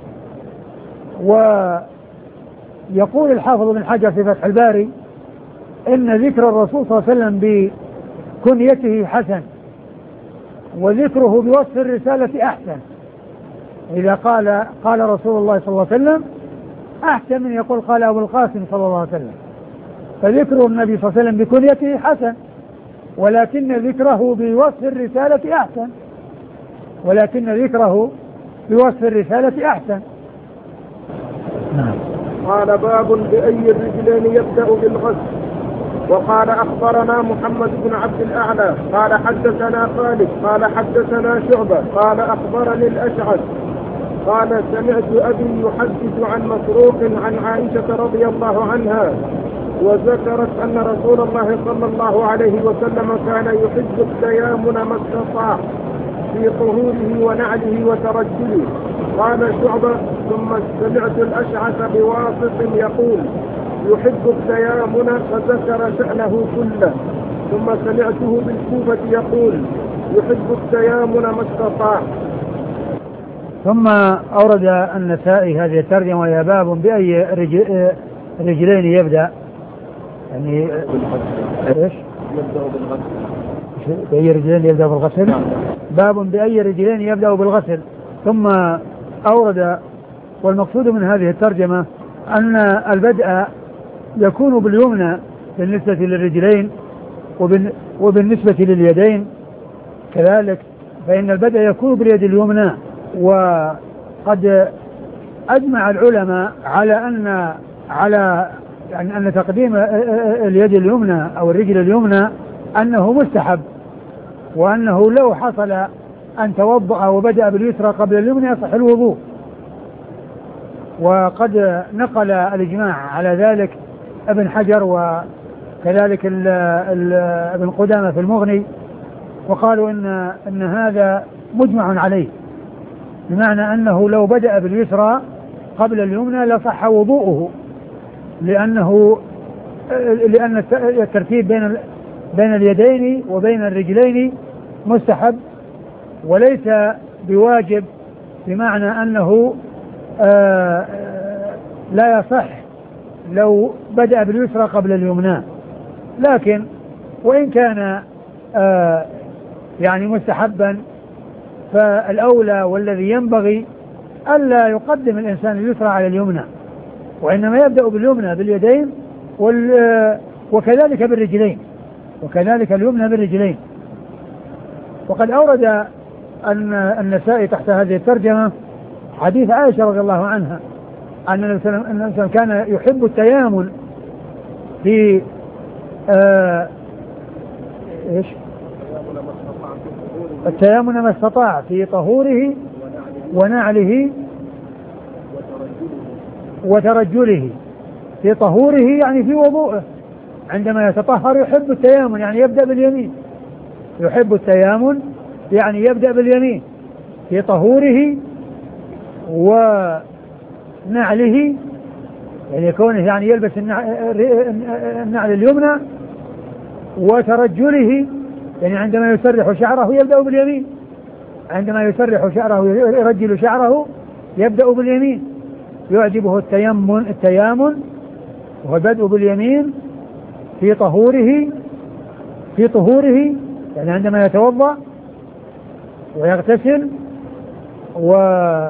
Speaker 2: ويقول الحافظ بن حجر في فتح الباري إن ذكر الرسول صلى الله عليه وسلم بكنيته حسن، وذكره بوصف الرسالة أحسن. إذا قال قال رسول الله صلى الله عليه وسلم أحسن من يقول قال أبو القاسم صلى الله عليه وسلم. فذكر النبي صلى الله عليه وسلم بكنيته حسن، ولكن ذكره بوصف الرسالة أحسن ولكن ذكره بوصف الرسالة أحسن.
Speaker 1: نعم. قال باب بأي الرجلين يبدأ بالغسل. وقال أخبرنا محمد بن عبد الأعلى قال حدثنا خالد قال حدثنا شعبة قال أخبرني الأشعث قال سمعت أبي يحدث عن مسروق عن عائشة رضي الله عنها وذكرت أن رسول الله صلى الله عليه وسلم كان يحب التيامن ما استطاع في طهوره ونعله وترجله. قال شعبة ثم سمعت الأشعث بواسط يقول يحب التيامن فذكر شأنه كله. ثم سمعته بالكوفة يقول يحب التيامن ما استطاع.
Speaker 2: ثم أورد النسائي هذه الترجمة وهي باب بأي رجل رجلين يبدأ، يعني ايش؟
Speaker 1: يبدأ بالغسل.
Speaker 2: بأي رجلين يبدأ بالغسل؟ باب بأي رجلين يبدأ بالغسل. ثم أورد والمقصود من هذه الترجمة أن البدء يكون باليمنى بالنسبة للرجلين وبالنسبة لليدين كذلك، فإن البدء يكون باليد اليمنى. وقد أجمع العلماء على أن على يعني أن تقديم اليد اليمنى أو الرجل اليمنى أنه مستحب، وأنه لو حصل أن توضأ وبدأ باليسرى قبل اليمنى يصح الوضوء. وقد نقل الإجماع على ذلك ابن حجر وكذلك ال ال ابن قدامة في المغني، وقالوا إن, إن هذا مجمع عليه، بمعنى أنه لو بدأ باليسرى قبل اليمنى لصح وضوءه، لأنه لأن الترتيب بين بين اليدين وبين الرجلين مستحب وليس بواجب، بمعنى أنه آآ آآ لا يصح لو بدأ باليسرى قبل اليمنى. لكن وإن كان يعني مستحبا فالأولى والذي ينبغي ألا يقدم الإنسان اليسرى على اليمنى، وإنما يبدأ باليمنى باليدين وكذلك بالرجلين، وكذلك اليمنى بالرجلين. وقد أورد أن النسائي تحت هذه الترجمة حديث عائشة رضي الله عنها أن النبي صلى الله عليه وسلم كان يحب التيامن في آه إيش التيامن ما استطاع في طهوره ونعله وترجله. في طهوره يعني في وضوءه، عندما يتطهر يحب التيامن يعني يبدأ باليمين، يحب التيامن يعني يبدأ باليمين في طهوره ونعله، يعني كونه يعني يلبس النعل اليمنى، وترجله يعني عندما يسرح شعره يبدأ باليمين، عندما يسرح شعره يرجل شعره يبدأ باليمين. يعجبه التيمن التيامن وهو البدء باليمين في طهوره في طهوره يعني عندما يتوضأ ويغتسل و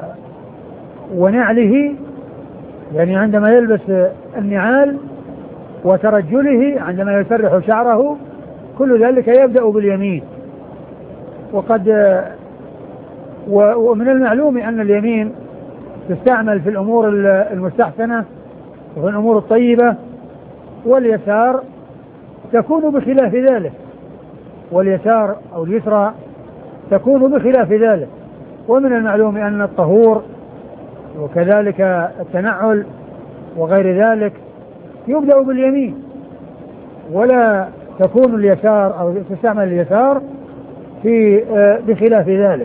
Speaker 2: ونعله يعني عندما يلبس النعال وترجله عندما يسرح شعره، كل ذلك يبدأ باليمين. وقد ومن المعلوم أن اليمين تستعمل في الأمور المستحسنة وفي الأمور الطيبة، واليسار تكون بخلاف ذلك، واليسار أو اليسرى تكون بخلاف ذلك. ومن المعلوم أن الطهور وكذلك التنعل وغير ذلك يبدأ باليمين، ولا تكون اليسار أو تستعمل اليسار في بخلاف ذلك.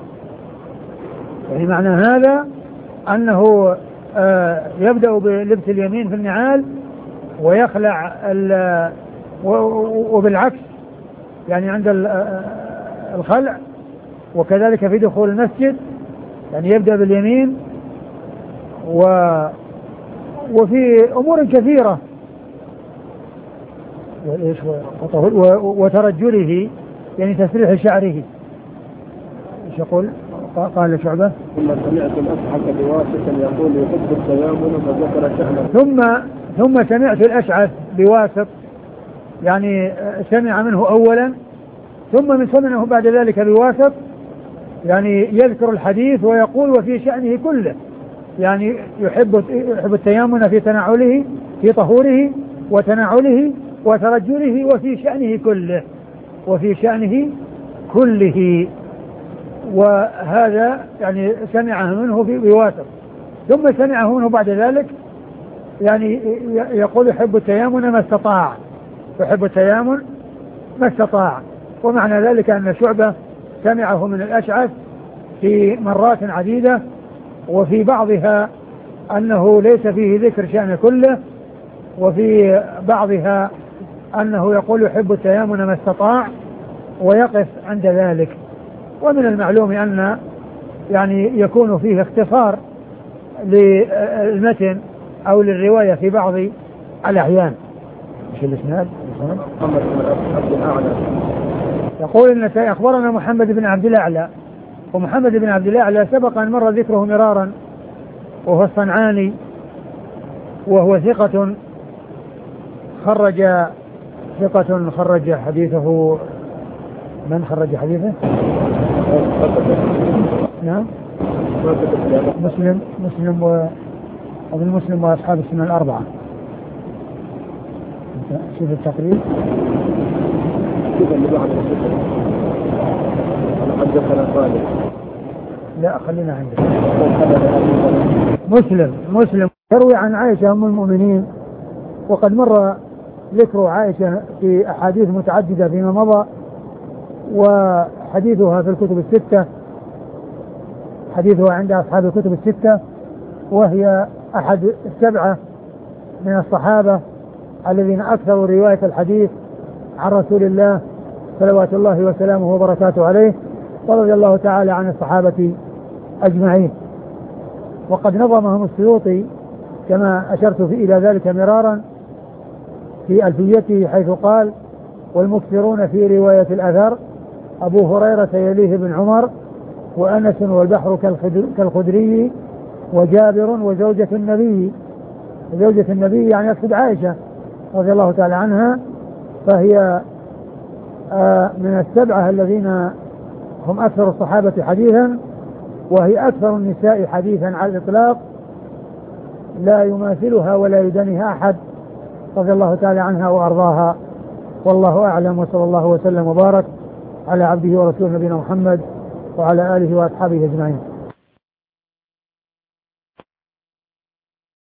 Speaker 2: يعني معنى هذا أنه يبدأ بلبس اليمين في النعال ويخلع وبالعكس يعني عند الخلع، وكذلك في دخول المسجد يعني يبدأ باليمين، و وفي أمور كثيرة وترجله يعني تسريح شعره. ايش يقول؟ قال شعبة
Speaker 1: ثم سمعت الأشعث بواسطة يقول يحب التيامن فذكر شأنه.
Speaker 2: ثم ثم سمعت الأشعث بواسط يعني سمع منه أولا، ثم من سمعه بعد ذلك بواسط يعني يذكر الحديث ويقول وفي شأنه كله، يعني يحب يحب التيامن في تنعله في طهوره وتنعله وترجله وفي شأنه كله وفي شأنه كله. وهذا يعني سمعه منه بواسط، ثم سمعه منه بعد ذلك يعني يقول يحب التيامن ما استطاع، يحب التيامن ما استطاع. ومعنى ذلك أن شعبة سمعه من الأشعث في مرات عديدة، وفي بعضها أنه ليس فيه ذكر شأن كله، وفي بعضها أنه يقول يحب التيامن ما استطاع ويقف عند ذلك. ومن المعلوم أن يعني يكون فيه اختصار للمتن أو للرواية في بعض الأحيان. ايش الاسناد؟
Speaker 1: محمد بن عبد الأعلى
Speaker 2: يقول إن أخبرنا محمد بن عبد الأعلى، ومحمد بن عبد الأعلى سبق أن مر ذكره مرارا، وهو الصنعاني، وهو ثقة خرج ثقة خرج حديثه. من خرج حديثه؟ نعم مسلم مسلم وابن مسلم وأصحاب السنة الأربعة. شوف التقريب. لا خلينا عندك. مسلم مسلم يروي عن عائشة أم المؤمنين، وقد مر ذكر عائشة في أحاديث متعددة فيما مضى، وحديثها في الكتب الستة، حديثها عند أصحاب الكتب الستة، وهي أحد السبعة من الصحابة الذين أكثروا رواية الحديث عن رسول الله صلوات الله وسلامه وبركاته عليه، ورضي الله تعالى عن الصحابة أجمعين. وقد نظمهم السيوطي كما أشرت في إلى ذلك مرارا في ألفيته، حيث قال: والمكثرون في رواية الأثر أبو هريرة يليه بن عمر وأنس والبحر كالخدري وجابر وزوجة النبي. زوجة النبي يعني يقصد عائشة رضي الله تعالى عنها، فهي من السبعة الذين هم أكثر الصحابة حديثا، وهي أكثر النساء حديثا على الإطلاق، لا يماثلها ولا يدنيها أحد، رضي الله تعالى عنها وأرضاها. والله أعلم، وصلى الله وسلم وبارك على عبده ورسوله نبينا محمد وعلى آله وأصحابه أجمعين.